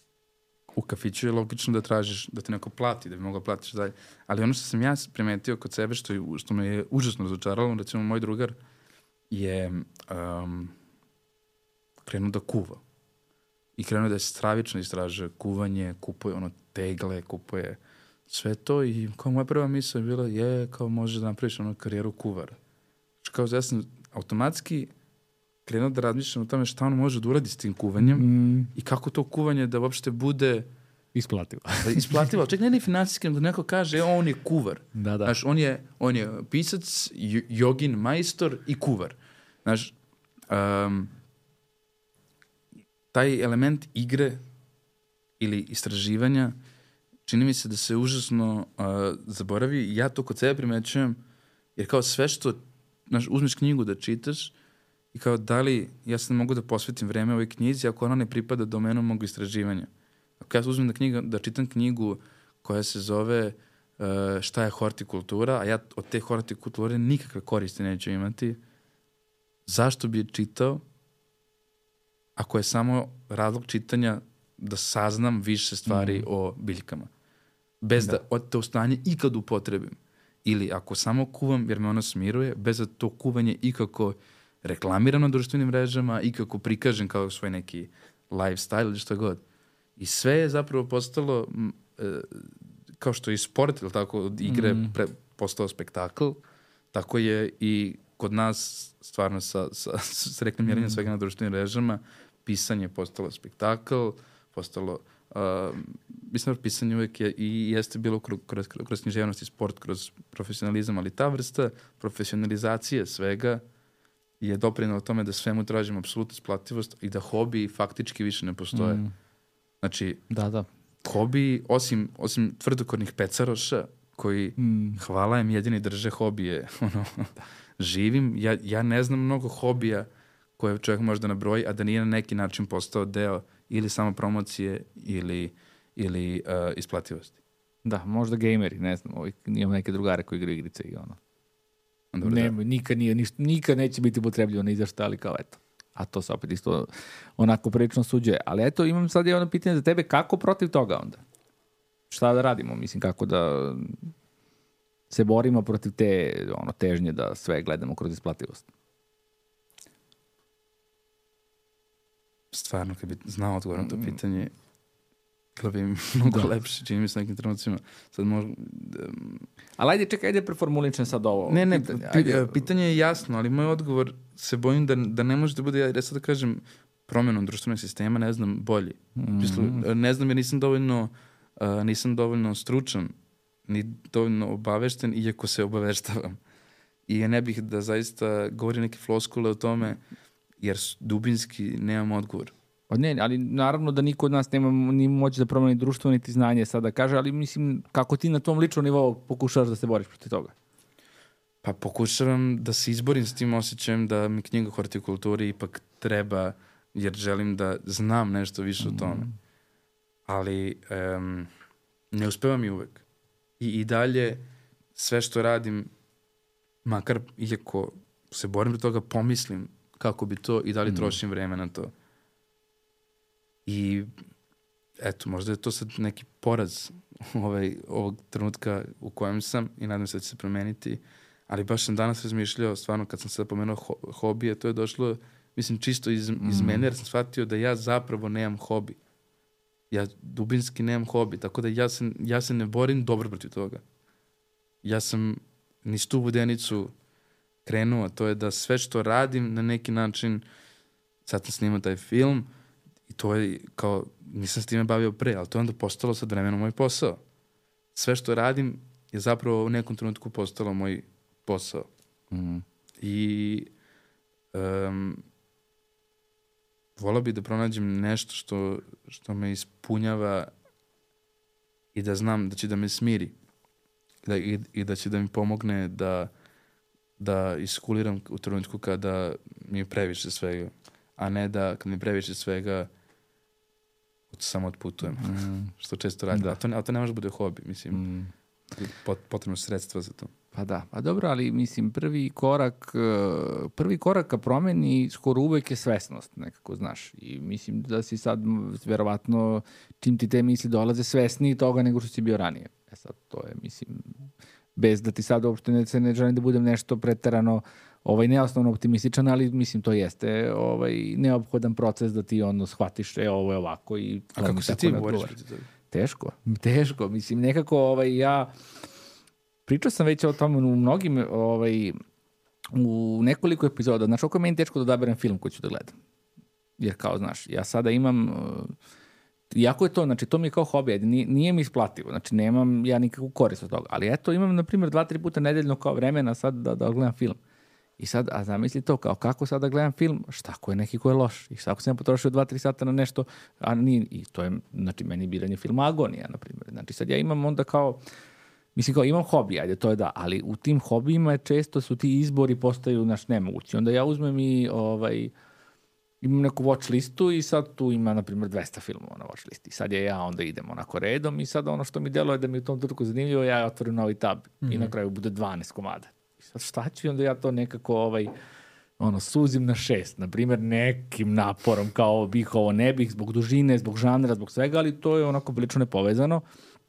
u kafiću je logično da tražiš, da te neko plati, da bi mogao platiš dalje. Ali ono što sam ja primetio kod sebe, što, što me je užasno razočaralo, recimo moj drugar je um, krenuo da kuva. I krenuo da je stravično istražuje kuvanje, kupuje ono tegle, kupuje sve to i kao moja prva misla je bila je kao može da napraviš ono karijeru kuvara. Kao ja sam automatski krenuo da razmišljam o tome šta on može da uradi s tim kuvanjem mm. i kako to kuvanje da uopšte bude isplativo. Da isplativo. Ček, ne ne financijski, da neko kaže, on je kuvar. Da, da. Znaš, on je, on je pisac, jogin, majstor i kuvar. Znaš, um, taj element igre ili istraživanja čini mi se da se užasno uh, zaboravi. Ja to kod sebe primećujem, jer kao sve što, znaš, uzmeš knjigu da čitaš i kao da li ja sad mogu da posvetim vreme ovoj knjizi ako ona ne pripada domenu mog istraživanja. Ako ja uzmem da, knjiga, da čitam knjigu koja se zove uh, šta je hortikultura, a ja od te hortikulture nikakve koristi neću imati, zašto bi je čitao ako je samo razlog čitanja da saznam više stvari mm. o biljkama. Bez da, da od to stanje ikad upotrebim. Ili ako samo kuvam jer me ono smiruje, bez da to kuvanje ikako reklamiram na društvenim mrežama, ikako prikažem kao svoj neki lifestyle ili što god. I sve je zapravo postalo, e, kao što je i sport, ili tako, od igre mm. pre, postao spektakl, tako je i kod nas stvarno sa, sa, sa reklamiranjem mm. svega na društvenim mrežama, pisanje postalo spektakl, postalo, uh, mislim da pisanje uvijek je i jeste bilo kroz, kroz, kroz književnost i sport, kroz profesionalizam, ali ta vrsta profesionalizacije svega je doprinela tome da svemu tražimo apsolutnu isplativost i da hobi faktički više ne postoje. Mm. Znači, da, da. hobi, osim, osim tvrdokornih pecaroša, koji, mm. hvala im, jedini drže hobije, ono, živim, ja, ja ne znam mnogo hobija koje čovjek može da nabroji, a da nije na neki način postao deo ili samo promocije ili, ili uh, isplativosti. Da, možda gejmeri, ne znam, ovih, imam neke drugare koji igraju igrice i ono. Dobro, ne, da. nikad, nije, ništa, nikad neće biti upotrebljeno ni za šta, ali kao eto. A to se opet isto onako prilično suđuje. Ali eto, imam sad jedno pitanje za tebe, kako protiv toga onda? Šta da radimo? Mislim, kako da se borimo protiv te ono, težnje da sve gledamo kroz isplativost? Stvarno, kad bi znao odgovor na to pitanje, bilo bi mnogo da. lepše, čini mi se nekim trenucima. Sad možda... Um... Ali ajde, čekaj, ajde preformuličem sad ovo. Ne, ne, pitanje, ajde. pitanje je jasno, ali moj odgovor se bojim da, da ne može da bude, ja sad da kažem, promjenom društvenog sistema, ne znam, bolji. Mm-hmm. Ne znam jer nisam dovoljno, uh, nisam dovoljno stručan, ni dovoljno obavešten, iako se obaveštavam. I ja ne bih da zaista govorim neke floskule o tome, jer dubinski nemam odgovor. Ne, ali naravno da niko od nas nema ni moć da promeni društvo, niti znanje sad da kaže, ali mislim, kako ti na tom ličnom nivou pokušavaš da se boriš protiv toga? Pa pokušavam da se izborim s tim osjećajem da mi knjiga o hortikulturi ipak treba, jer želim da znam nešto više mm. o tome. Ali um, ne uspeva mi uvek. I, i dalje sve što radim, makar iako se borim do toga, pomislim kako bi to i da li mm. trošim vreme na to. I eto, možda je to sad neki poraz ovaj, ovog trenutka u kojem sam i nadam se da će se promeniti, ali baš sam danas razmišljao, stvarno kad sam sad pomenuo ho- hobije, to je došlo, mislim, čisto iz, mm. iz mene, jer sam shvatio da ja zapravo nemam hobi. Ja dubinski nemam hobi, tako da ja se, ja se ne borim dobro protiv toga. Ja sam niz tu vodenicu krenuo, to je da sve što radim na neki način, sad sam snimao taj film, i to je kao, nisam s time bavio pre, ali to je onda postalo sad vremenom moj posao. Sve što radim je zapravo u nekom trenutku postalo moj posao. Mm. I um, volao bih da pronađem nešto što, što me ispunjava i da znam da će da me smiri da, i, i da će da mi pomogne da, da iskuliram u trenutku kada mi je previše svega, a ne da kad mi je previše svega samo otputujem, mm. što često radim. Da. A, to ne, a to ne može bude hobi, mislim. Mm. Pot, potrebno sredstva za to. Pa da, pa dobro, ali mislim, prvi korak, prvi korak ka promeni skoro uvek je svesnost, nekako, znaš. I mislim da si sad, verovatno, čim ti te misli dolaze, svesniji toga nego što si bio ranije. E sad, to je, mislim, bez da ti sad uopšte ne, se ne želim da budem nešto preterano ovaj, neosnovno optimističan, ali mislim to jeste ovaj, neophodan proces da ti ono shvatiš, e, ovo je ovako i... A kako se ti boriš? Teško, teško. Mislim, nekako ovaj, ja... Pričao sam već o tome u mnogim, ovaj, u nekoliko epizoda. Znaš, oko je meni teško da odaberem film koji ću da gledam. Jer kao, znaš, ja sada imam... Iako je to, znači, to mi je kao hobi, nije, nije mi isplativo, znači, nemam ja nikakvu korist od toga. Ali eto, imam, na primjer, dva, tri puta nedeljno kao vremena sad da, da gledam film. I sad, a zamisli to, kao kako sad da gledam film, šta ko je neki ko je loš. I sad ako sam potrošio dva, tri sata na nešto, a nije, i to je, znači, meni biranje filma agonija, na primjer. Znači, sad ja imam onda kao... Mislim, kao imam hobi, ajde, to je da, ali u tim hobijima često su ti izbori postaju naš nemogući. Onda ja uzmem i ovaj, imam neku watch listu i sad tu ima, na primjer, dvesta filmova na watch listi. Sad je ja onda idem onako redom i sad ono što mi deluje da mi je u tom trenutku zanimljivo, ja otvorim novi tab mm-hmm. i na kraju bude dvanaest komada. I sad šta ću i onda ja to nekako ovaj, ono, suzim na šest, na primjer, nekim naporom kao bih ovo ne bih, zbog dužine, zbog žanra, zbog svega, ali to je onako prilično nepovezano.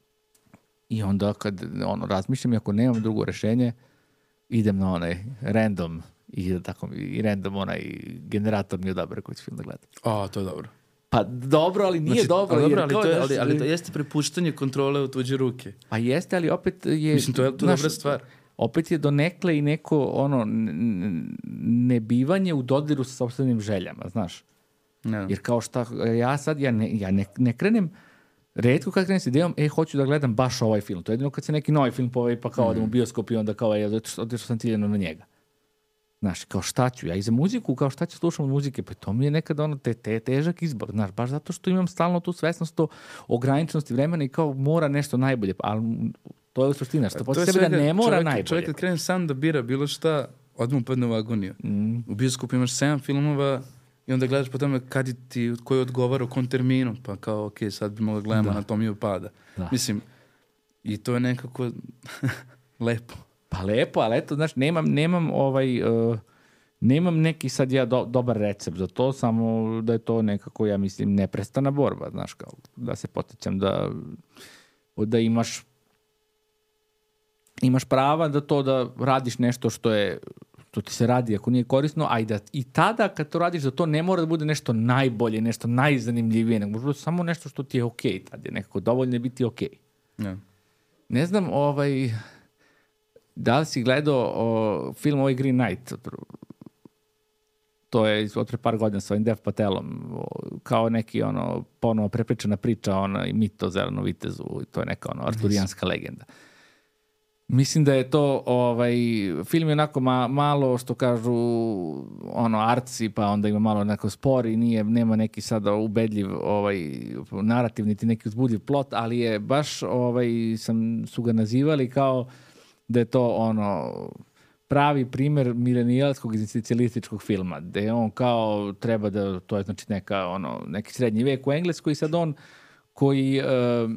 I onda kad ono, razmišljam i ako nemam drugo rešenje, idem na onaj random i, tako, i random onaj generator mi odabere koji ću film da gledam. O, to je dobro. Pa dobro, ali nije znači, dobro. Ali, jer dobro, ali, to, to je, znaš, ali, ali to jeste prepuštanje kontrole u tuđe ruke. Pa jeste, ali opet je... Mislim, to je to znaš, dobra stvar. Opet je donekle i neko ono, nebivanje u dodiru sa sopstvenim željama, znaš. Ne. Jer kao šta, ja sad, ja ne, ja ne, ne krenem... Retko kad krenem s idejom, e, hoću da gledam baš ovaj film. To je jedino kad se neki novi film pojavi, pa kao mm. odem u bioskop i onda kao, ja, otišao sam ciljeno na njega. Znaš, kao šta ću? Ja i za muziku, kao šta ću slušam od muzike? Pa to mi je nekada ono te, te, težak izbor. Znaš, baš zato što imam stalno tu svesnost o ograničenosti vremena i kao mora nešto najbolje. Ali to je u suština, što posle sebe da ne mora čovjek, najbolje. Čovjek kad krenem sam da bira bilo šta, odmah upadne u agoniju. Mm. U bioskopu imaš sedam filmova i onda gledaš po tome kad ti, koji odgovara u kom terminu, pa kao, ok, sad bi mogla gledam Anatomiju pada. Da. Mislim, i to je nekako lepo. Pa lepo, ali eto, znaš, nemam, nemam ovaj, uh, nemam neki sad ja do, dobar recept za to, samo da je to nekako, ja mislim, neprestana borba, znaš, kao, da se potičem da, da imaš imaš prava da to da radiš nešto što je to ti se radi ako nije korisno, a i, da, i tada kad to radiš da to ne mora da bude nešto najbolje, nešto najzanimljivije, nego možda samo nešto što ti je okej, okay, tad je nekako dovoljno biti okej. Okay. Yeah. Ne znam, ovaj, da li si gledao o, film ovaj Green Knight? To je od pre par godina sa ovim Dev Patelom, kao neki ono, ponovo prepričana priča, ona i mit o Zelenom vitezu, to je neka ono, arturijanska legenda. Mislim da je to, ovaj, film je onako ma, malo, što kažu, ono, artsi, pa onda ima malo neko spor i nije, nema neki sada ubedljiv ovaj, narativ, niti neki uzbudljiv plot, ali je baš, ovaj, sam, su ga nazivali kao da je to, ono, pravi primer milenijalskog egzistencijalističkog filma, gde on kao treba da, to je znači neka, ono, neki srednji vek u Engleskoj i sad on koji... Uh,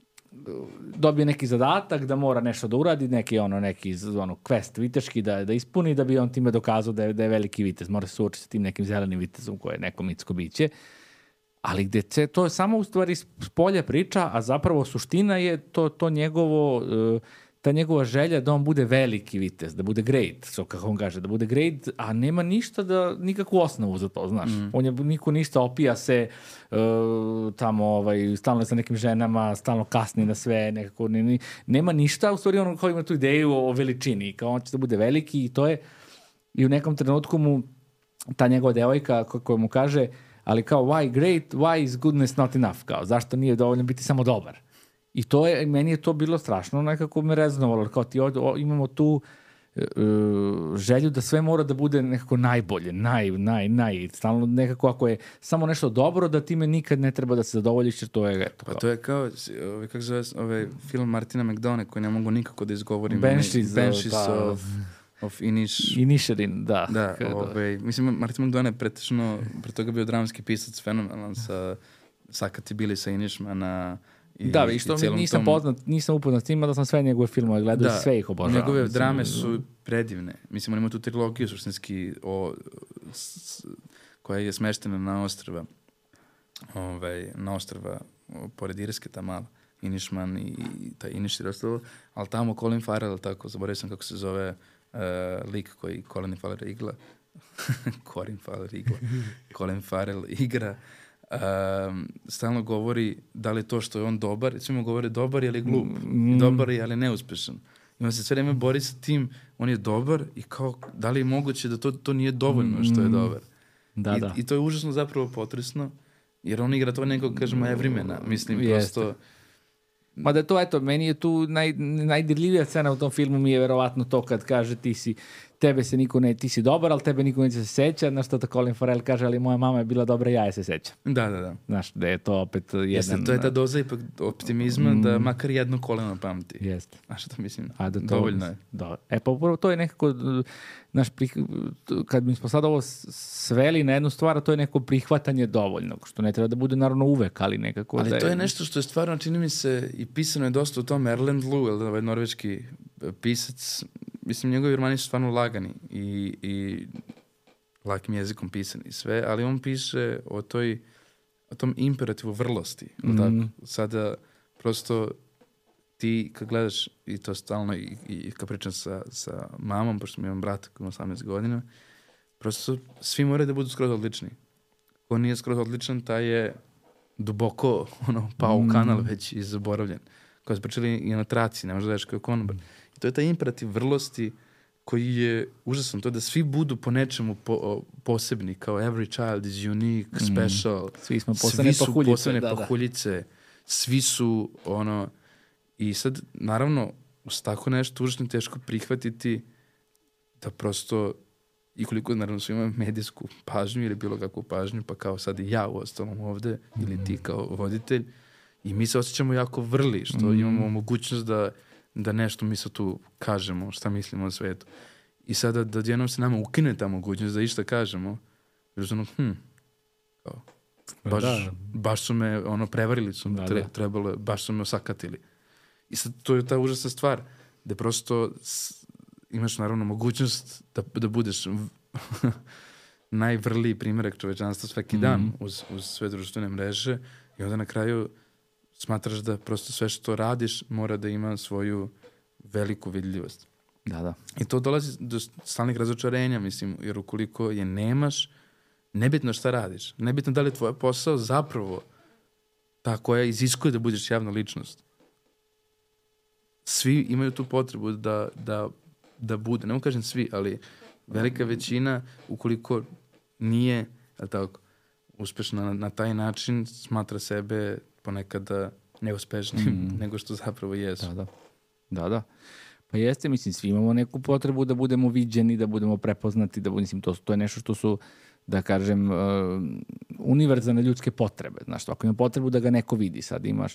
dobije neki zadatak da mora nešto da uradi, neki ono neki ono quest viteški da da ispuni da bi on time dokazao da je, da je veliki vitez, mora se suočiti sa tim nekim zelenim vitezom koje je neko mitsko biće. Ali gde se, to je samo u stvari spolja priča, a zapravo suština je to to njegovo uh, ta njegova želja da on bude veliki vitez, da bude great, so kako on kaže, da bude great, a nema ništa da, nikakvu osnovu za to, znaš. Mm. On je, niko ništa, opija se uh, tamo, ovaj, stalno sa nekim ženama, stalno kasni na sve, nekako, ne, ne, nema ništa, u stvari on kao ima tu ideju o veličini, kao on će da bude veliki i to je, i u nekom trenutku mu ta njegova devojka koja mu kaže, ali kao why great, why is goodness not enough, kao zašto nije dovoljno biti samo dobar. I to je, meni je to bilo strašno, nekako me rezonovalo, kao ti ovdje, o, imamo tu uh, želju da sve mora da bude nekako najbolje, naj, naj, naj, stalno nekako ako je samo nešto dobro, da time nikad ne treba da se zadovoljiš, jer to je, eto, pa to je kao, ovaj, kako zove, ovaj film Martina McDonagh, koji ne mogu nikako da izgovorim. Banshees, Banshees da, of, of Inish... Inisherin, da. Da, ovaj, mislim, Martin McDonagh je pretežno, pre toga bio dramski pisac, fenomenalan sa Sakati Bili sa Inishmana. I, da, i što i nisam tom... poznat, nisam upoznat s njima, da sam sve njegove filmove gledao i sve ih obožavam. Njegove mislim, drame su predivne. Mislim, on ima tu trilogiju suštinski o, s, koja je smeštena na ostrva, ovaj, na ostrva pored Irske, ta mala, Inishman i, i taj Inish i ostalo, ali tamo Colin Farrell, tako, zaboravio sam kako se zove, uh, lik koji Colin Farrell igla, Colin Farrell igla, Colin Farrell igra, um, stalno govori da li to što je on dobar, svima govore dobar je ali glup, mm. dobar je ali neuspešan. I on se sve vreme bori sa tim, on je dobar i kao, da li je moguće da to, to nije dovoljno što je dobar. Da, I, da. I to je užasno zapravo potresno, jer on igra to nekog, kažemo, evremena. Mislim, Jeste. prosto... Ma da to, eto, meni je tu naj, najdirljivija scena u tom filmu mi je verovatno to kad kaže ti si, tebe se niko ne, ti si dobar, ali tebe niko neće se seća, na što to Colin Farrell kaže, ali moja mama je bila dobra, ja je se sećam. Da, da, da. Znaš, da je to opet jedan... Jeste, to je ta doza ipak optimizma mm. da makar jedno koleno pamti. Jeste. Znaš što mislim? A da to, dovoljno je. Da. E pa upravo to je nekako, naš, kad mi smo sad ovo sveli na jednu stvar, to je neko prihvatanje dovoljnog, što ne treba da bude naravno uvek, ali nekako... Ali da je... to je nešto što je stvarno, čini mi se, i pisano je dosta o tom Erlend Loe, ovaj norveški pisac. Mislim, njegovi romani su stvarno lagani i, i lakim jezikom pisani i sve, ali on piše o toj, o tom imperativu vrlosti. Mm. Tako? Sada, prosto, ti kad gledaš, i to stalno, i, i kad pričam sa, sa mamom, pošto mi imam brata koji ima osamnaest godina, prosto svi moraju da budu skroz odlični. Ko nije skroz odličan, taj je duboko ono, pao mm. u kanal već i zaboravljen. Koja se pričali i na traci, ne može da ješ kao konobar. I to je taj imperativ vrlosti koji je užasan. To je da svi budu po nečemu po, posebni, kao every child is unique, special. Mm. Svi smo posebne svi pahuljice. Su posebne da, pahuljice. Da. Svi su ono... I sad, naravno, uz tako nešto užasno teško prihvatiti da prosto i koliko, naravno, svi imaju medijsku pažnju ili bilo kakvu pažnju, pa kao sad i ja u ostalom ovde, mm. ili ti kao voditelj, i mi se osjećamo jako vrli, što mm. imamo mogućnost da, da nešto mi se tu kažemo, šta mislimo o svetu. I sada da jednom se nama ukine ta mogućnost da išta kažemo, jer ono, hm, kao, baš, da. baš su me ono, prevarili su me, da, tre, trebalo, baš su me osakatili. I sad to je ta užasna stvar, da prosto s, imaš naravno mogućnost da, da budeš najvrliji primjerak čovečanstva svaki mm. dan uz, uz sve društvene mreže i onda na kraju smatraš da prosto sve što radiš mora da ima svoju veliku vidljivost. Da, da. I to dolazi do stalnih razočarenja, mislim, jer ukoliko je nemaš, nebitno šta radiš, nebitno da li je tvoj posao zapravo ta koja iziskuje da budeš javna ličnost. Svi imaju tu potrebu da, da, da bude, ne kažem svi, ali velika većina, ukoliko nije tako, uspešna na, na taj način, smatra sebe ponekada neuspešnim mm. nego što zapravo jesu. Da, da. Da, da. Pa jeste, mislim, svi imamo neku potrebu da budemo viđeni, da budemo prepoznati, da, mislim, to, to je nešto što su, da kažem, uh, univerzalne ljudske potrebe. Znaš, ako ima potrebu da ga neko vidi, sad imaš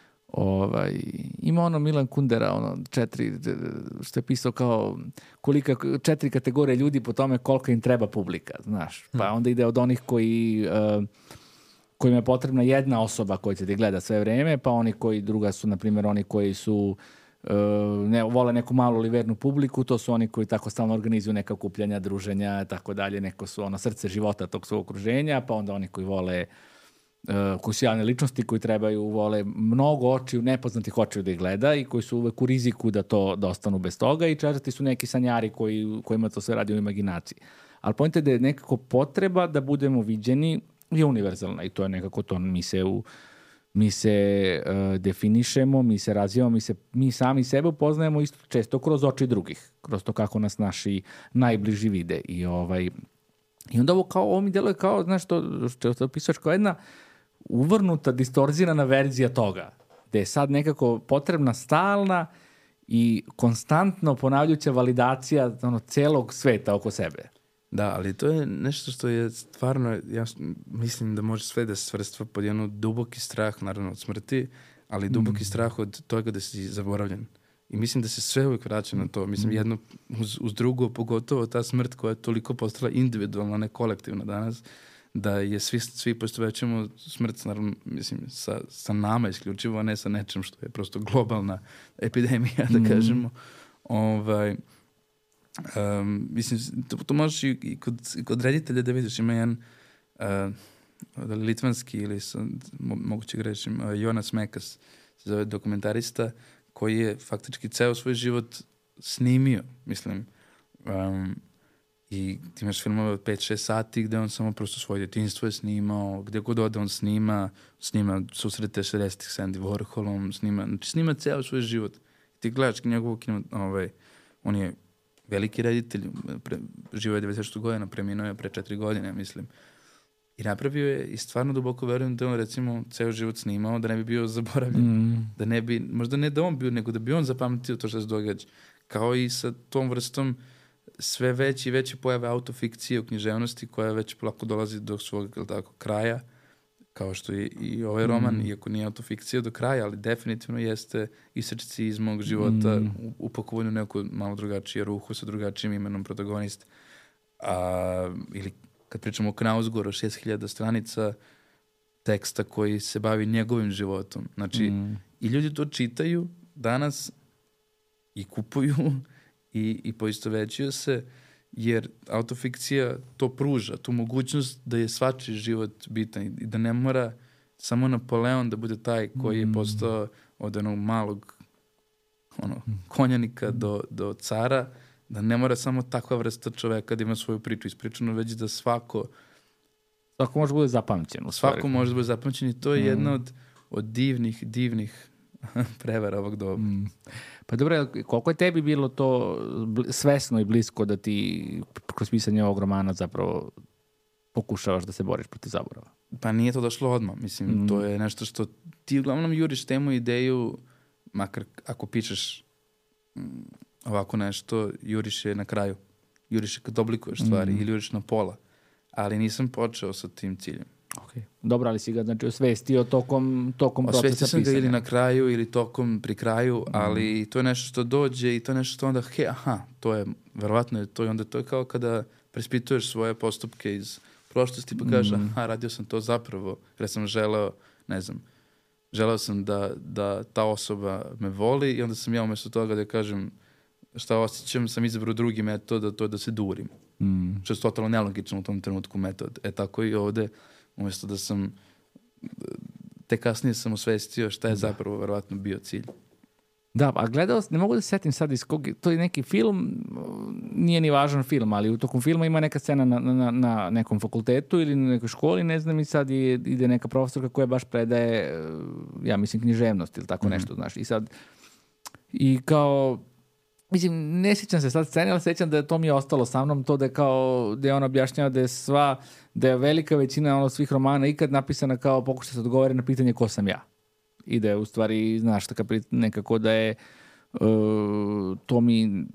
ovaj, ima ono Milan Kundera, ono četiri, što je pisao kao kolika, četiri kategorije ljudi po tome koliko im treba publika, znaš. Pa onda ide od onih koji uh, kojima je potrebna jedna osoba koja će ti gleda sve vreme, pa oni koji druga su, na primjer, oni koji su uh, ne, vole neku malu ili vernu publiku, to su oni koji tako stalno organizuju neka okupljanja, druženja, tako dalje, neko su ono srce života tog svog okruženja, pa onda oni koji vole Uh, koji su javne ličnosti, koji trebaju, vole mnogo očiju, nepoznatih očiju da ih gleda i koji su uvek u riziku da to da ostanu bez toga, i četvrti su neki sanjari koji, kojima to sve radi u imaginaciji. Ali pojente da je nekako potreba da budemo viđeni je univerzalna i to je nekako to, mi se, u, mi se uh, definišemo, mi se razvijamo, mi, se, mi sami sebe upoznajemo isto često kroz oči drugih, kroz to kako nas naši najbliži vide i ovaj i onda ovo kao, ovo mi deluje kao, znaš, što, što, što opisuješ kao jedna uvrnuta, distorzirana verzija toga, gde je sad nekako potrebna stalna i konstantno ponavljajuća validacija ono, celog sveta oko sebe. Da, ali to je nešto što je stvarno, ja mislim da može sve da se svrstva pod jednu duboki strah, naravno od smrti, ali duboki mm. strah od toga da si zaboravljen. I mislim da se sve uvijek vraća na to. Mislim, jedno uz, uz drugo, pogotovo ta smrt koja je toliko postala individualna, ne kolektivna danas, da je svi, svi postovećemo smrt, naravno, mislim, sa, sa nama isključivo, a ne sa nečem što je prosto globalna epidemija, da kažemo. Mm. Ovaj, um, mislim, to, to možeš i, i, kod, i kod reditelja da vidiš, ima jedan uh, litvanski ili sam, mo, moguće grešim, uh, Jonas Mekas, se zove dokumentarista, koji je faktički ceo svoj život snimio, mislim, Um, I ti imaš filmove od pet šest sati gde on samo prosto svoje djetinjstvo je snimao, gde god ode on snima, snima susrete šezdesetih s Andy Warholom, snima, znači snima ceo svoj život. I ti gledaš njegovu kino, ovaj, on je veliki reditelj, pre, živo je devedeset šest godina, preminuo je pre četiri godine, mislim. I napravio je, i stvarno duboko verujem da on recimo ceo život snimao, da ne bi bio zaboravljen. Mm. Da ne bi, možda ne da on bio, nego da bi on zapamtio to što se događa. Kao i sa tom vrstom sve veći i veći pojave autofikcije u književnosti koja već polako dolazi do svog tako, kraja, kao što je i ovaj roman, mm. iako nije autofikcija do kraja, ali definitivno jeste isečci iz mog života mm. u, upakovanju neku malo drugačije ruhu sa drugačijim imenom protagonista. A, ili kad pričamo o Knausgårdu, šest hiljada stranica teksta koji se bavi njegovim životom. Znači, mm. i ljudi to čitaju danas i kupuju i, i poistovećuju se, jer autofikcija to pruža, tu mogućnost da je svačiji život bitan i da ne mora samo Napoleon da bude taj koji je postao od onog malog ono, konjanika do, do cara, da ne mora samo takva vrsta čoveka da ima svoju priču ispričanu, već da svako svako može bude zapamćen. Svako može da bude zapamćen i to je mm. jedna od, od divnih, divnih prevara ovog doba. Mm. Pa dobro, koliko je tebi bilo to svesno i blisko da ti kroz pisanje ovog romana zapravo pokušavaš da se boriš protiv zaborava? Pa nije to došlo odmah. Mislim, mm. to je nešto što ti uglavnom juriš temu ideju, makar ako pišeš ovako nešto, juriš je na kraju. Juriš je kad oblikuješ stvari mm. ili juriš na pola. Ali nisam počeo sa tim ciljem. Okay. Dobro, ali si ga znači osvestio tokom, tokom procesa pisanja? Osvestio sam ga ili na kraju ili tokom pri kraju, mm. ali to je nešto što dođe i to je nešto što onda, he, aha, to je, verovatno je to i onda to je kao kada preispituješ svoje postupke iz prošlosti pa kažeš, mm. aha, radio sam to zapravo, jer sam želeo, ne znam, želeo sam da, da ta osoba me voli i onda sam ja umjesto toga da kažem šta osjećam, sam izabrao drugi metod, a to je da se durim. Mm. Što je totalno nelogično u tom trenutku metod. E tako i ovde, umjesto da sam te kasnije sam osvestio šta je zapravo verovatno bio cilj. Da, a gledao, ne mogu da se setim sad iz kog, to je neki film, nije ni važan film, ali u tokom filma ima neka scena na, na, na nekom fakultetu ili na nekoj školi, ne znam, i sad je, ide neka profesorka koja baš predaje, ja mislim, književnost ili tako mm-hmm. nešto, znaš, i sad, i kao, mislim, ne sjećam se sad scene, ali sjećam da to mi je ostalo sa mnom, to da je kao, da je on objašnjava da je sva, da je velika većina ono, svih romana ikad napisana kao pokušaj se odgovori na pitanje ko sam ja. I da je u stvari, znaš, nekako da je uh, to mi,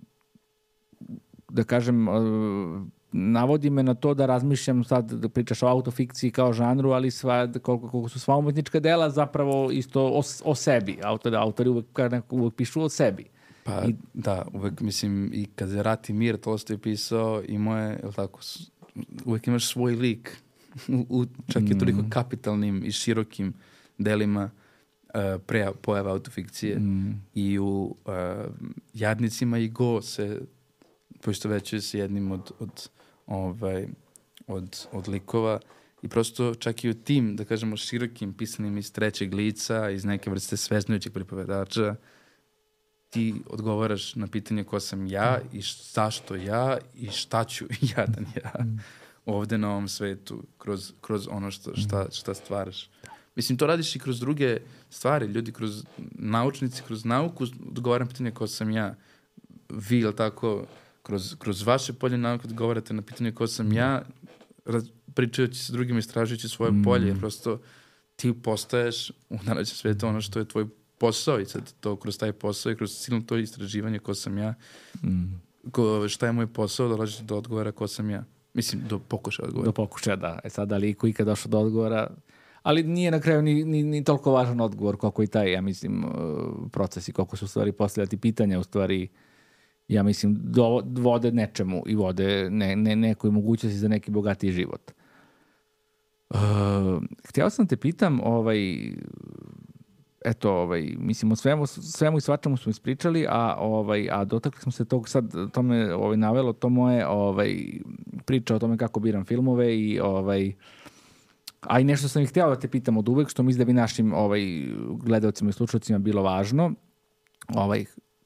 da kažem, uh, navodi me na to da razmišljam sad, da pričaš o autofikciji kao žanru, ali sva, koliko, koliko su sva umetnička dela zapravo isto o, o sebi. Autori, autori uvek, uvek pišu o sebi. Pa I, da, uvek mislim i kad je Rat i mir, Tolstoj je pisao i moje, jel tako, uvek imaš svoj lik u, u čak i toliko kapitalnim i širokim delima uh, pre pojava autofikcije mm. i u uh, Jadnicima i Go se poistovećuje se jednim od, od, ovaj, od, od likova i prosto čak i u tim, da kažemo, širokim pisanim iz trećeg lica, iz neke vrste sveznajućeg pripovedača, ti odgovaraš na pitanje ko sam ja i zašto ja i šta ću jadan ja mm. ovde na ovom svetu kroz, kroz ono što, šta, šta stvaraš. Mislim, to radiš i kroz druge stvari. Ljudi kroz naučnici, kroz nauku odgovara na pitanje ko sam ja. Vi, ili tako, kroz, kroz vaše polje nauke odgovarate na pitanje ko sam ja, pričajući sa drugim, istražujući svoje mm. polje. Jer prosto ti postaješ u današnjem svetu ono što je tvoj posao i sad to kroz taj posao i kroz silno to istraživanje ko sam ja, mm. ko, šta je moj posao, dolaziš do odgovora ko sam ja. Mislim, do pokušaja odgovora. Do pokušaja, da. E sad, ali ko ikad došao do odgovora, ali nije na kraju ni, ni, ni toliko važan odgovor koliko i taj, ja mislim, proces i koliko su u stvari postavljati pitanja, u stvari, ja mislim, do, vode nečemu i vode ne, ne, nekoj mogućnosti za neki bogatiji život. Uh, htio sam te pitam, ovaj... Eto, ovaj, mislim, o svemu, svemu i svačemu smo ispričali, a, ovaj, a dotakli smo se tog sad, to me ovaj, navelo, to moje ovaj, priča o tome kako biram filmove i ovaj, a i nešto sam ih htjela da te pitam od uvek, što mislim da bi našim ovaj, gledalcima i slušalcima bilo važno. Ovaj, s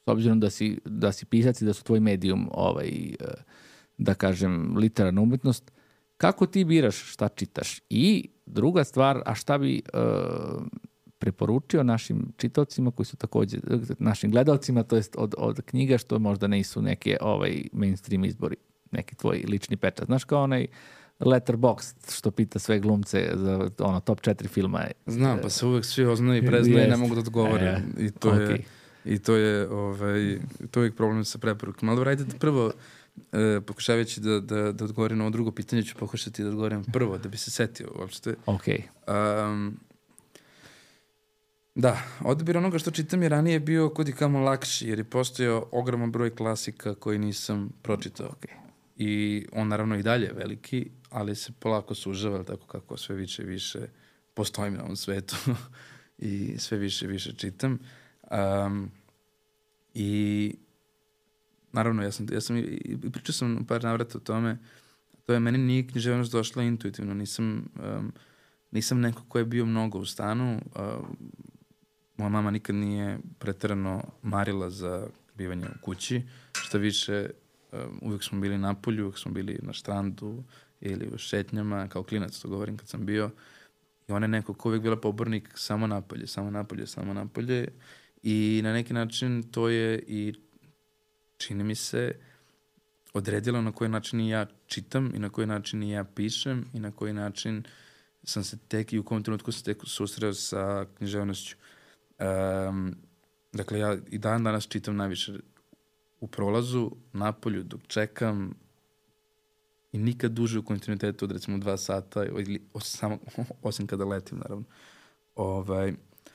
obzirom da si, da si pisac i da su tvoj medijum, ovaj, da kažem, literarna umetnost, kako ti biraš šta čitaš? I druga stvar, a šta bi uh, preporučio našim čitaocima koji su također, našim gledalcima, to jest od, od knjiga što možda nisu neke ovaj, mainstream izbori, neki tvoj lični pečat. Znaš kao onaj Letterboxd što pita sve glumce za ono top četiri filma. Znam, pa se uvek svi oznaju i preznaju i ne mogu da odgovorim. E, I to okay. je, i to je, ovaj, to je uvijek problem sa preporukama. Ali radite prvo, e, pokušavajući da, da, da odgovorim na ovo drugo pitanje, ću pokušati da odgovorim prvo, da bi se setio uopšte. Ok. Um, da, odabir onoga što čitam je ranije bio kod i kamo lakši, jer je postojao ogroman broj klasika koji nisam pročitao. Okay. I on naravno i dalje je veliki, ali se polako sužava, tako kako sve više i više postojim na ovom svetu i sve više i više čitam. Um, I naravno, ja sam, ja sam i, i pričao sam par navrata o tome, to je meni nije književnost došla intuitivno, nisam, um, nisam neko ko je bio mnogo u stanu, uh, moja mama nikad nije preterano marila za bivanje u kući, što više um, uvijek smo bili na polju, uvijek smo bili na štrandu ili u šetnjama, kao klinac to govorim kad sam bio, i ona je neko ko uvijek bila pobornik samo napolje, samo napolje, samo napolje, i na neki način to je i čini mi se odredilo na koji način i ja čitam i na koji način i ja pišem i na koji način sam se tek i u kom trenutku sam tek susreo sa književnošću. Um, dakle, ja i dan danas čitam najviše u prolazu, napolju, dok čekam i nikad duže u kontinuitetu od recimo dva sata, ili samo, osim kada letim, naravno. Ovaj,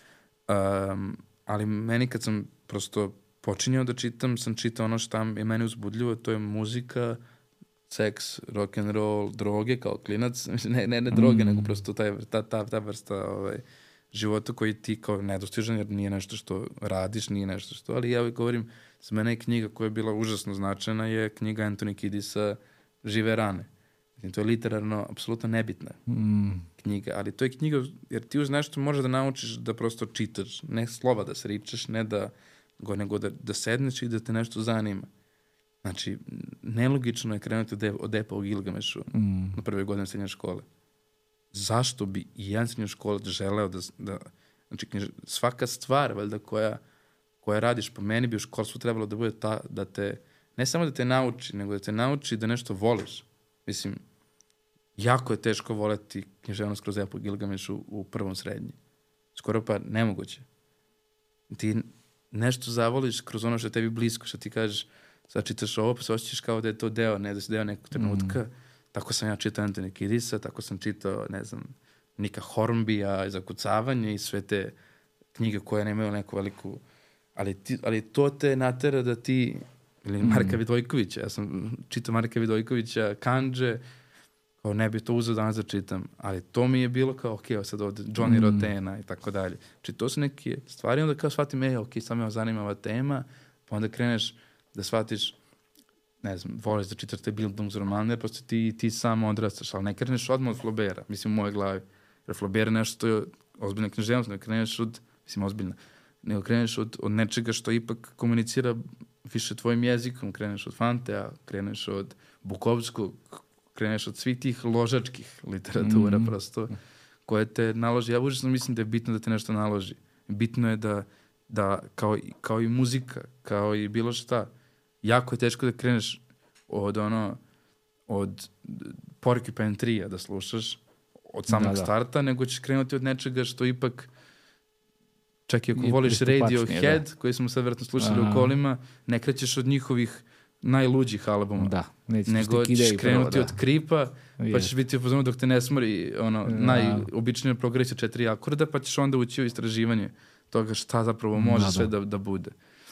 um, ali meni kad sam prosto počinjao da čitam, sam čitao ono što je meni uzbudljivo, to je muzika, seks, rock and roll, droge kao klinac, ne, ne, ne droge, mm. nego prosto taj, ta, ta, ta vrsta ovaj, života koji ti kao nedostižan, jer nije nešto što radiš, nije nešto što, ali ja uvijek govorim, za mene je knjiga koja je bila užasno značajna, je knjiga Anthony Kiddisa Žive rane. To je literarno apsolutno nebitna mm. knjiga, ali to je knjiga, jer ti uz nešto možeš da naučiš da prosto čitaš, ne slova da se ričeš, ne da, nego da, da sedneš i da te nešto zanima. Znači, nelogično je krenuti od, od Epa u Gilgamešu mm. na prvoj godini srednje škole. Zašto bi i jedan srednje škole želeo da, da znači, knjiž, svaka stvar, valjda, koja, koja radiš po meni bi u školstvu trebalo da bude ta, da te, ne samo da te nauči, nego da te nauči da nešto voliš. Mislim, jako je teško voleti književnost kroz Epo Gilgameš u, u prvom srednji. Skoro pa nemoguće. Ti nešto zavoliš kroz ono što je tebi blisko, što ti kažeš, sad čitaš ovo, pa se osjećaš kao da je to deo, ne da si deo nekog trenutka. Mm. Tako sam ja čitao Anthony Kiddisa, tako sam čitao, ne znam, Nika Hornbija, Zakucavanje i sve te knjige koje nemaju neku veliku... Ali, ti, ali to te natera da ti... Ili Marka mm. Vidojkovića. Ja sam čitao Marka Vidojkovića, Kandže, kao ne bi to uzeo danas da čitam. Ali to mi je bilo kao, ok, sad ovdje Johnny mm. Rotena i tako dalje. Znači, to su neke stvari, onda kao shvatim, ej, ok, sad me zanima ova tema, pa onda kreneš da shvatiš, ne znam, voliš da čitaš te Bildungsromane, prosto ti, ti samo odrastaš, ali ne kreneš odmah od Flaubera, mislim, u moje glavi. Jer Flaubert je nešto, to je ozbiljna književnost, ne kreneš od, mislim, ozbiljna, nego kreneš od, od nečega što ipak komunicira više tvojim jezikom, kreneš od Fantea, kreneš od Bukovskog, kreneš od svih tih ložačkih literatura, mm. prosto, koje te naloži. Ja užasno mislim da je bitno da te nešto naloži. Bitno je da, da kao, kao i muzika, kao i bilo šta, jako je teško da kreneš od ono, od Porcupine Tree da slušaš, od samog da, da. starta, nego ćeš krenuti od nečega što ipak, čak i ako I voliš Radiohead, da. koji smo sad vjerojatno slušali Aha. u kolima, ne krećeš od njihovih najluđih albuma. Da, nego ćeš krenuti prvo, da. od Kripa, pa yes. ćeš biti u fazonu dok te ne smori ono, da. najobičnija progresija četiri akorda, pa ćeš onda ući u istraživanje toga šta zapravo može da, sve da, da bude.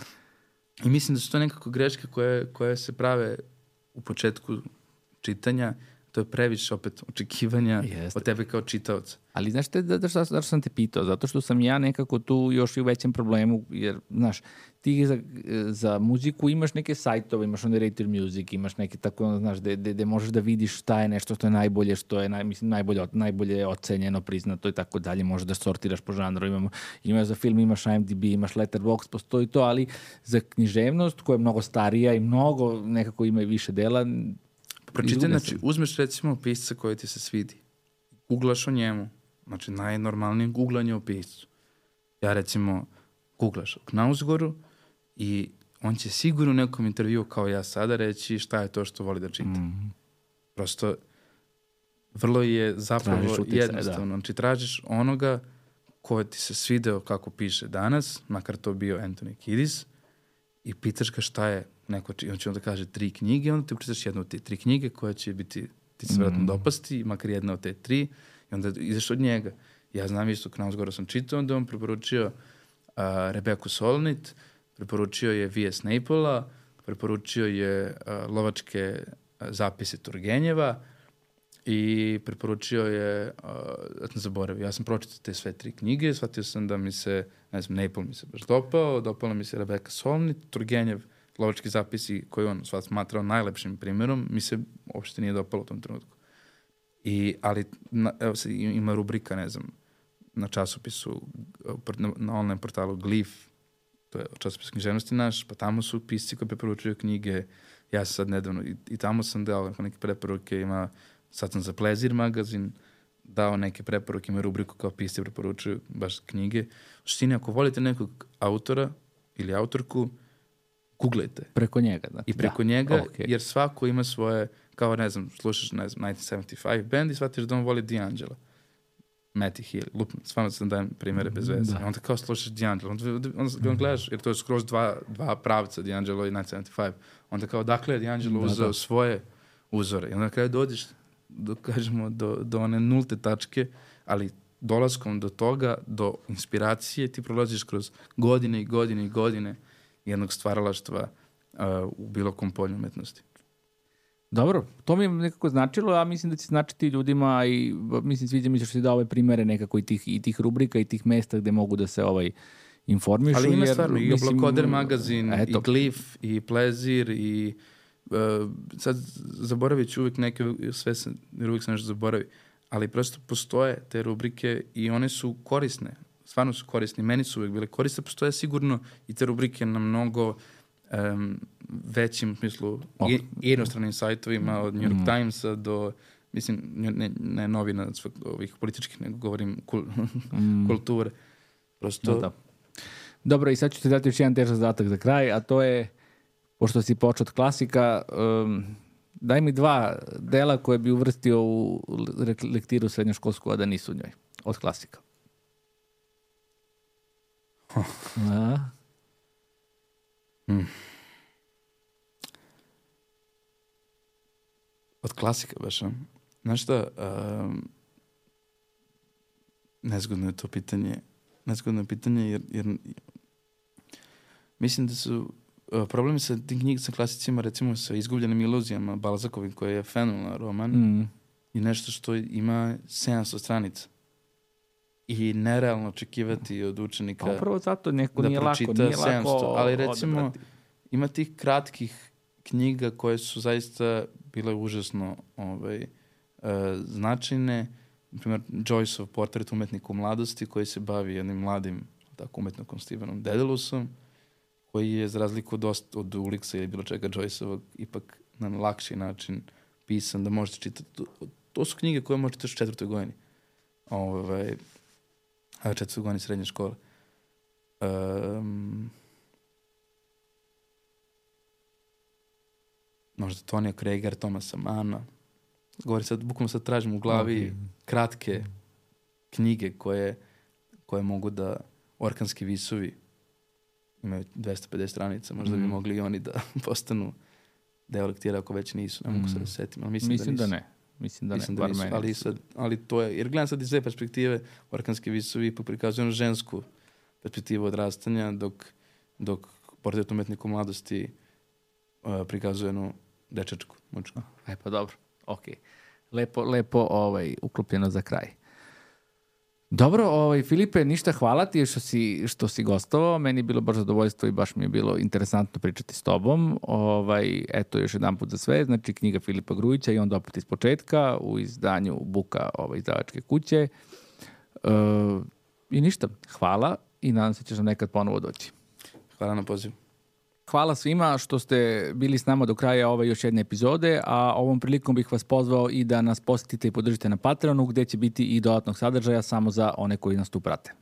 I mislim da su to nekako greške koje, koje se prave u početku čitanja, to je previše opet očekivanja Jeste. od tebe kao čitaoca. Ali znaš te, da, da, da, da sam te pitao, zato što sam ja nekako tu još i u većem problemu, jer, znaš, ti za, za muziku imaš neke sajtove, imaš on Rated Music, imaš neke tako, znaš, gde možeš da vidiš šta je nešto što je najbolje, što je naj, mislim, najbolje, najbolje ocenjeno, priznato i tako dalje, možeš da sortiraš po žanru, imamo, imaš za film, imaš I M D B, imaš Letterboxd, postoji to, ali za književnost koja je mnogo starija i mnogo nekako ima i više dela. Pročitaj, znači, uzmeš recimo pisca koji ti se svidi, googlaš o njemu, znači najnormalnije googlanje o piscu. Ja recimo googlaš o Knausgårdu i on će sigurno u nekom intervju kao ja sada reći šta je to što voli da čita. Mm. Prosto vrlo je zapravo jednostavno. Da. Znači tražiš onoga ko ti se svideo kako piše danas, makar to bio Anthony Kiedis, i pitaš ga šta je neko, on će onda kaže tri knjige, onda ti pričaš jednu od te tri knjige koja će biti, ti će se vjerojatno dopasti, makar jedna od te tri, i onda ideš od njega. Ja znam isto, Knausgårda sam čitao, onda on preporučio uh, Rebeku Solnit, preporučio je V S Napola, preporučio je uh, Lovačke uh, zapise Turgenjeva i preporučio je, uh, ja sam zaboravio, ja sam pročitao te sve tri knjige, shvatio sam da mi se, ne znam, Napol mi se baš dopao, dopala mi se Rebeka Solnit, Turgenjev, Lovački zapisi koji on svat smatrao najlepšim primjerom, mi se uopšte nije dopalo u tom trenutku. I, ali, na, evo se, ima rubrika, ne znam, na časopisu, na, na online portalu Glif, to je časopis književnosti naš, pa tamo su pisci koji preporučuju knjige, ja sam sad nedavno, i, i tamo sam dao neke preporuke, ima, sad sam za Plezir magazin, dao neke preporuke, ima rubriku kao pisci preporučuju baš knjige. U suštini, ako volite nekog autora ili autorku, googlajte. Preko njega, da. I preko da. njega, Okay. jer svako ima svoje, kao ne znam, slušaš, ne znam, devetnaest sedamdeset pet band i shvatiš da on voli D'Angelo. Matty Healy, lupno, stvarno sam dajem primere bez veze. Da. Onda kao slušaš D'Angelo, onda, onda, onda mm. gledaš, jer to je skroz dva, dva pravca, D'Angelo i devetnaest sedamdeset pet. Onda kao, dakle je D'Angelo da, uzeo da. svoje uzore. I onda kada dođeš, do, kažemo, do, do one nulte tačke, ali dolaskom do toga, do inspiracije, ti prolaziš kroz godine i godine i godine jednog stvaralaštva uh, u bilo kom polju umetnosti. Dobro, to mi je nekako značilo, a mislim da će značiti ljudima i mislim sviđa mi se što si dao ove primere nekako i tih, i tih rubrika i tih mesta gde mogu da se ovaj informišu. Ali ima jer, stvarno i mislim, Oblakoder magazin, eto. i Glif, i Plezir, i uh, sad zaboravit ću uvijek neke, sve sam, jer uvijek sam nešto zaboravi, ali prosto postoje te rubrike i one su korisne, stvarno su korisne, meni su uvijek bile korisne, postoje sigurno i te rubrike na mnogo um, većim smislu oh. i, jednostranim sajtovima od New York mm. Timesa do, mislim, ne, ne novina ovih političkih, nego govorim kul, mm. kulture. Prosto... No, da. Dobro, i sad ću ti dati još jedan težak zadatak za kraj, a to je, pošto si počeo od klasika, um, daj mi dva dela koje bi uvrstio u lektiru srednjoškolsku, a da nisu u njoj, od klasika. Oh. A? Mm. Od klasika baš, a? Znaš šta, um, nezgodno je to pitanje, nezgodno je pitanje jer, jer mislim da su uh, problemi sa tim knjigama, sa klasicima, recimo sa Izgubljenim iluzijama, Balzakovim, koji je fenomenalan roman, mm. i nešto što ima sedamsto stranica. I nerealno očekivati od učenika pa upravo zato neko da nije pročita lako, nije sedamsto, lako ali recimo odebrati. Ima tih kratkih knjiga koje su zaista bile užasno ovaj, uh, značajne. Naprimjer, Joyceov Portret umetnika u mladosti, koji se bavi jednim mladim tako umetnikom Stevenom Dedelusom, koji je za razliku od, od Ulixa ili bilo čega Joyceovog ipak na lakši način pisan da možete čitati. To, to su knjige koje možete čitati u četvrtoj godini. Ovaj, a četvrtoj godini srednje škole. Um, možda Tonija Kreger, Tomasa Mana. Govori sad, bukvalno sad tražim u glavi okay. kratke knjige koje, koje mogu da, Orkanski visovi, imaju dvesta pedeset stranica, možda mm. bi mogli i oni da postanu deo lektira ako već nisu, ne mogu mm. se da setim, ali mislim, mislim da nisu. Da ne. Mislim da mislim ne, da nisu, ali, sad, ali to je, jer gledam sad iz te perspektive, Orkanski visovi ipak prikazuju žensku perspektivu odrastanja, dok, dok Portret umetnika u mladosti uh, prikazuje jednu dečačku, mučku. E pa dobro, okej. Okay. Lepo, lepo ovaj, uklopljeno za kraj. Dobro, ovaj, Filipe, ništa hvala ti što si, što si gostovao. Meni je bilo baš zadovoljstvo i baš mi je bilo interesantno pričati s tobom. Ovaj, eto, još jedan put za sve. Znači, knjiga Filipa Grujića i onda opet iz početka u izdanju Buka ovaj, izdavačke kuće. E, I ništa, hvala i nadam se ćeš nam nekad ponovo doći. Hvala na pozivu. Hvala svima što ste bili s nama do kraja ove još jedne epizode, a ovom prilikom bih vas pozvao i da nas posjetite i podržite na Patreonu, gde će biti i dodatnog sadržaja samo za one koji nas tu prate.